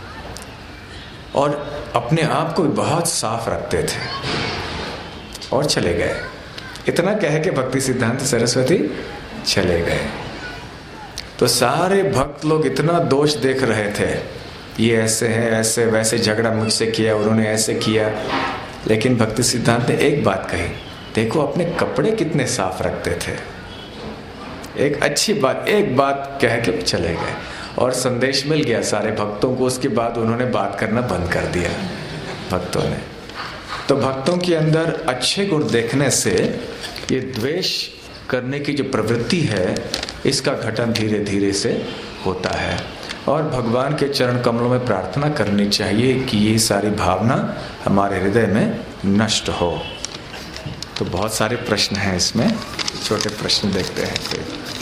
और अपने आप को बहुत साफ रखते थे, और चले गए। इतना कह के भक्ति सिद्धांत सरस्वती चले गए। तो सारे भक्त लोग इतना दोष देख रहे थे, ये ऐसे हैं, ऐसे वैसे, झगड़ा मुझसे किया, उन्होंने ऐसे किया। लेकिन भक्ति सिद्धांत ने एक बात कही, देखो अपने कपड़े कितने साफ रखते थे। एक अच्छी बात, एक बात कह के चले गए और संदेश मिल गया सारे भक्तों को। उसके बाद उन्होंने बात करना बंद कर दिया भक्तों ने। तो भक्तों के अंदर अच्छे गुण देखने से ये द्वेष करने की जो प्रवृत्ति है, इसका घटन धीरे धीरे से होता है। और भगवान के चरण कमलों में प्रार्थना करनी चाहिए कि ये सारी भावना हमारे हृदय में नष्ट हो। तो बहुत सारे प्रश्न हैं इसमें, छोटे प्रश्न देखते हैं फिर।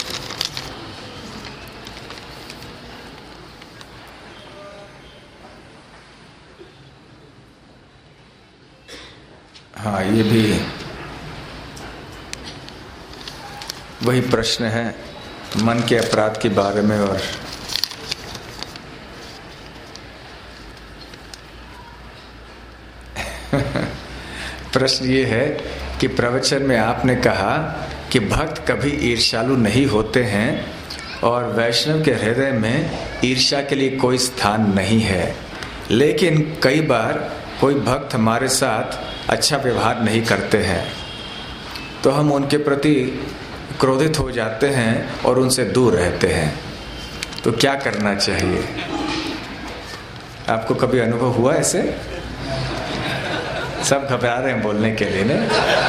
हाँ, ये भी वही प्रश्न है मन के अपराध के बारे में। और प्रश्न ये है कि प्रवचन में आपने कहा कि भक्त कभी ईर्ष्यालु नहीं होते हैं और वैष्णव के हृदय में ईर्ष्या के लिए कोई स्थान नहीं है, लेकिन कई बार कोई भक्त हमारे साथ अच्छा व्यवहार नहीं करते हैं तो हम उनके प्रति क्रोधित हो जाते हैं और उनसे दूर रहते हैं। तो क्या करना चाहिए? आपको कभी अनुभव हुआ ऐसे? सब घबरा रहे हैं बोलने के लिए ना।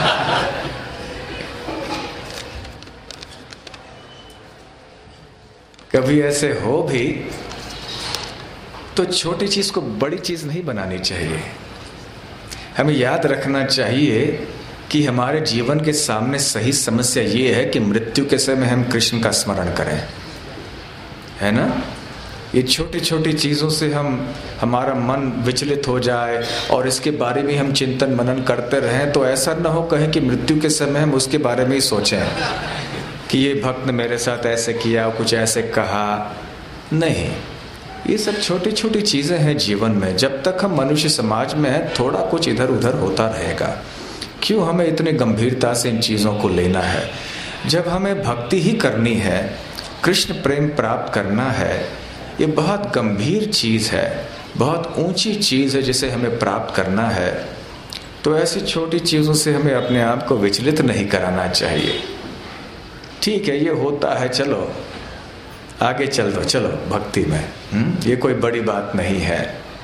कभी ऐसे हो भी तो छोटी चीज को बड़ी चीज नहीं बनानी चाहिए। हमें याद रखना चाहिए कि हमारे जीवन के सामने सही समस्या ये है कि मृत्यु के समय हम कृष्ण का स्मरण करें, है ना। ये छोटी छोटी चीज़ों से हम हमारा मन विचलित हो जाए और इसके बारे में हम चिंतन मनन करते रहें, तो ऐसा ना हो कहें कि मृत्यु के समय हम उसके बारे में ही सोचें कि ये भक्त ने मेरे साथ ऐसे किया, कुछ ऐसे कहा। नहीं, ये सब छोटी छोटी चीज़ें हैं जीवन में। जब तक हम मनुष्य समाज में हैं थोड़ा कुछ इधर उधर होता रहेगा। क्यों हमें इतने गंभीरता से इन चीज़ों को लेना है? जब हमें भक्ति ही करनी है, कृष्ण प्रेम प्राप्त करना है, ये बहुत गंभीर चीज़ है, बहुत ऊंची चीज़ है जिसे हमें प्राप्त करना है। तो ऐसी छोटी चीज़ों से हमें अपने आप को विचलित नहीं कराना चाहिए। ठीक है, ये होता है, चलो आगे चल दो, चलो भक्ति में, हुँ? ये कोई बड़ी बात नहीं है।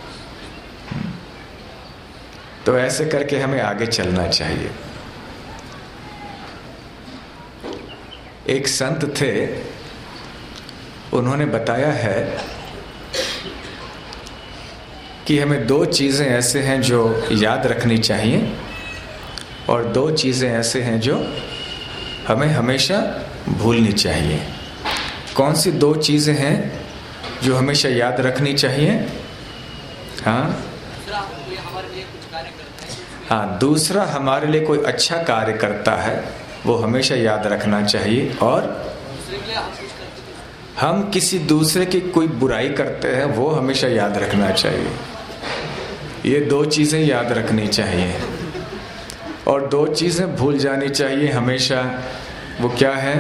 तो ऐसे करके हमें आगे चलना चाहिए। एक संत थे, उन्होंने बताया है कि हमें दो चीज़ें ऐसे हैं जो याद रखनी चाहिए और दो चीज़ें ऐसे हैं जो हमें हमेशा भूलनी चाहिए। कौन सी दो चीज़ें हैं जो हमेशा याद रखनी चाहिए? हाँ हाँ दूसरा हमारे लिए कोई अच्छा कार्य करता है वो हमेशा याद रखना चाहिए, और हम किसी दूसरे की कोई बुराई करते हैं वो हमेशा याद रखना चाहिए। ये दो चीज़ें याद रखनी चाहिए और दो चीज़ें भूल जानी चाहिए हमेशा। वो क्या है?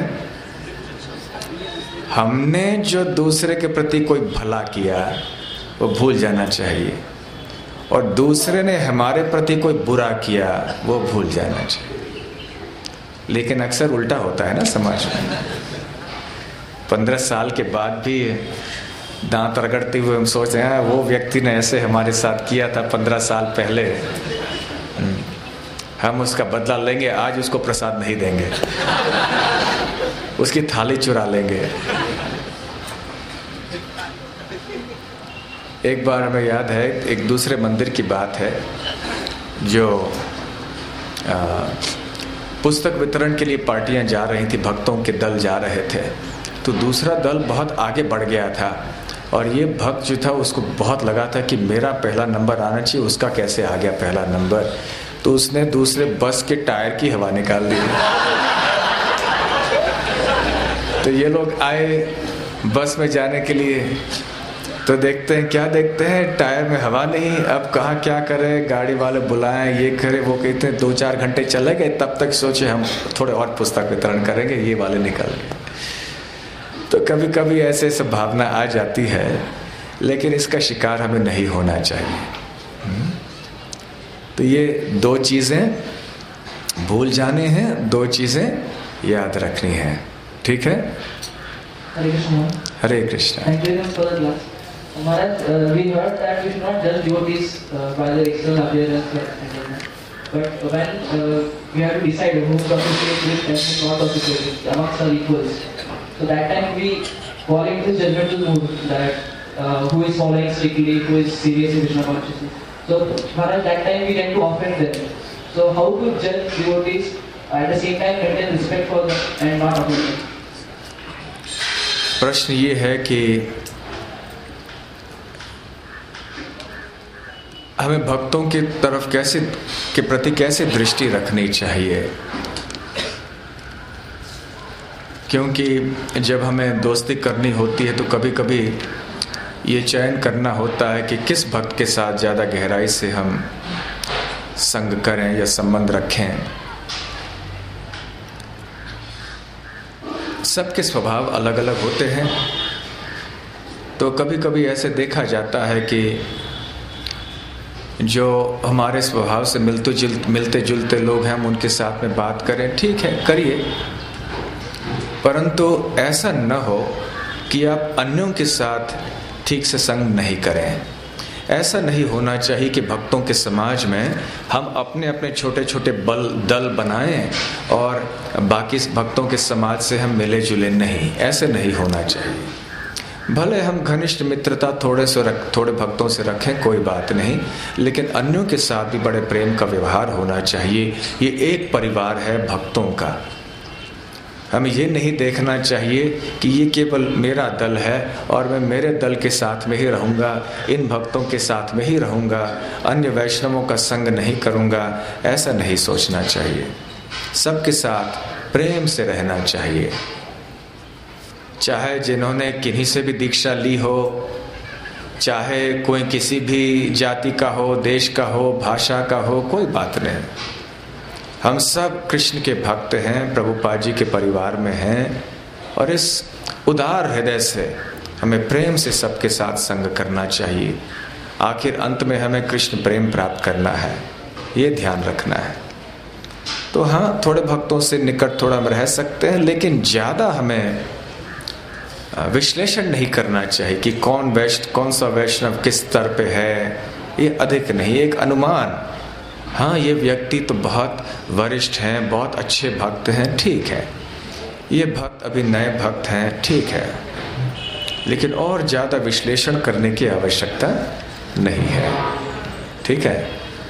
हमने जो दूसरे के प्रति कोई भला किया वो भूल जाना चाहिए, और दूसरे ने हमारे प्रति कोई बुरा किया वो भूल जाना चाहिए। लेकिन अक्सर उल्टा होता है ना समाज में। पंद्रह साल के बाद भी दांत रगड़ते हुए हम सोचते हैं वो व्यक्ति ने ऐसे हमारे साथ किया था पंद्रह साल पहले, हम उसका बदला लेंगे, आज उसको प्रसाद नहीं देंगे, उसकी थाली चुरा लेंगे। एक बार हमें याद है, एक दूसरे मंदिर की बात है, जो आ, पुस्तक वितरण के लिए पार्टियां जा रही थी, भक्तों के दल जा रहे थे, तो दूसरा दल बहुत आगे बढ़ गया था और ये भक्त जो था उसको बहुत लगा था कि मेरा पहला नंबर आना चाहिए, उसका कैसे आ गया पहला नंबर। तो उसने दूसरे बस के टायर की हवा निकाल दी। तो ये लोग आए बस में जाने के लिए, तो देखते हैं, क्या देखते हैं, टायर में हवा नहीं। अब कहाँ क्या करें, गाड़ी वाले बुलाएं, ये करें, वो कहते हैं दो चार घंटे चले गए, तब तक सोचे हम थोड़े और पुस्तक वितरण करेंगे, ये वाले निकल गए। तो कभी कभी ऐसे सब भावना आ जाती है, लेकिन इसका शिकार हमें नहीं होना चाहिए। तो ये दो चीज़ें भूल जाने हैं, दो चीज़ें याद रखनी है। ठीक है, हरे कृष्ण। हरे Krishna. Thank you for the class. Maharaj, uh, we heard that we should not judge devotees uh, by their external appearance, but when uh, we have to decide who to associate with and who not to associate with amongst our equals, so that time we fall into this judgmental mood that uh, who is following strictly, who is serious in Krishna consciousness. So Maharaj, that time we tend to offend them. So how to judge devotees at the same time maintain respect for them and not offend them? प्रश्न ये है कि हमें भक्तों की तरफ कैसे के प्रति कैसे दृष्टि रखनी चाहिए, क्योंकि जब हमें दोस्ती करनी होती है तो कभी कभी ये चयन करना होता है कि किस भक्त के साथ ज़्यादा गहराई से हम संग करें या संबंध रखें। सबके स्वभाव अलग अलग होते हैं, तो कभी कभी ऐसे देखा जाता है कि जो हमारे स्वभाव से मिलते जुलते मिलते जुलते लोग हैं, हम उनके साथ में बात करें, ठीक है करिए, परंतु ऐसा न हो कि आप अन्यों के साथ ठीक से संग नहीं करें। ऐसा नहीं होना चाहिए कि भक्तों के समाज में हम अपने अपने छोटे छोटे बल दल बनाएं और बाकी भक्तों के समाज से हम मिले जुले नहीं, ऐसे नहीं होना चाहिए। भले हम घनिष्ठ मित्रता थोड़े से रख थोड़े भक्तों से रखें, कोई बात नहीं, लेकिन अन्यों के साथ भी बड़े प्रेम का व्यवहार होना चाहिए। ये एक परिवार है भक्तों का। हमें ये नहीं देखना चाहिए कि ये केवल मेरा दल है और मैं मेरे दल के साथ में ही रहूँगा, इन भक्तों के साथ में ही रहूँगा, अन्य वैष्णवों का संग नहीं करूँगा, ऐसा नहीं सोचना चाहिए। सबके साथ प्रेम से रहना चाहिए, चाहे जिन्होंने किन्हीं से भी दीक्षा ली हो, चाहे कोई किसी भी जाति का हो, देश का हो, भाषा का हो, कोई बात नहीं। हम सब कृष्ण के भक्त हैं, प्रभुपाद जी के परिवार में हैं, और इस उदार हृदय से हमें प्रेम से सबके साथ संग करना चाहिए। आखिर अंत में हमें कृष्ण प्रेम प्राप्त करना है, ये ध्यान रखना है। तो हाँ, थोड़े भक्तों से निकट थोड़ा हम रह सकते हैं, लेकिन ज़्यादा हमें विश्लेषण नहीं करना चाहिए कि कौन वैष्णव कौन सा वैष्णव किस स्तर पे है, ये अधिक नहीं, एक अनुमान। हाँ, ये व्यक्ति तो बहुत वरिष्ठ हैं, बहुत अच्छे भक्त हैं, ठीक है, ये भक्त अभी नए भक्त हैं, ठीक है, लेकिन और ज़्यादा विश्लेषण करने की आवश्यकता नहीं है। ठीक है,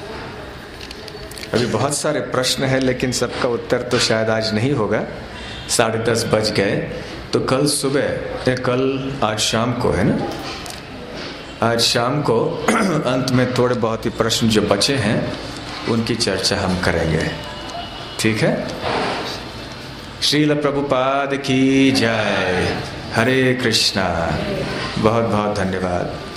अभी बहुत सारे प्रश्न हैं, लेकिन सबका उत्तर तो शायद आज नहीं होगा, साढ़े दस बज गए। तो कल सुबह, कल आज शाम को है ना, आज शाम को अंत में थोड़े बहुत ही प्रश्न जो बचे हैं उनकी चर्चा हम करेंगे। ठीक है, श्रील प्रभुपाद की जय। हरे कृष्णा। बहुत बहुत धन्यवाद।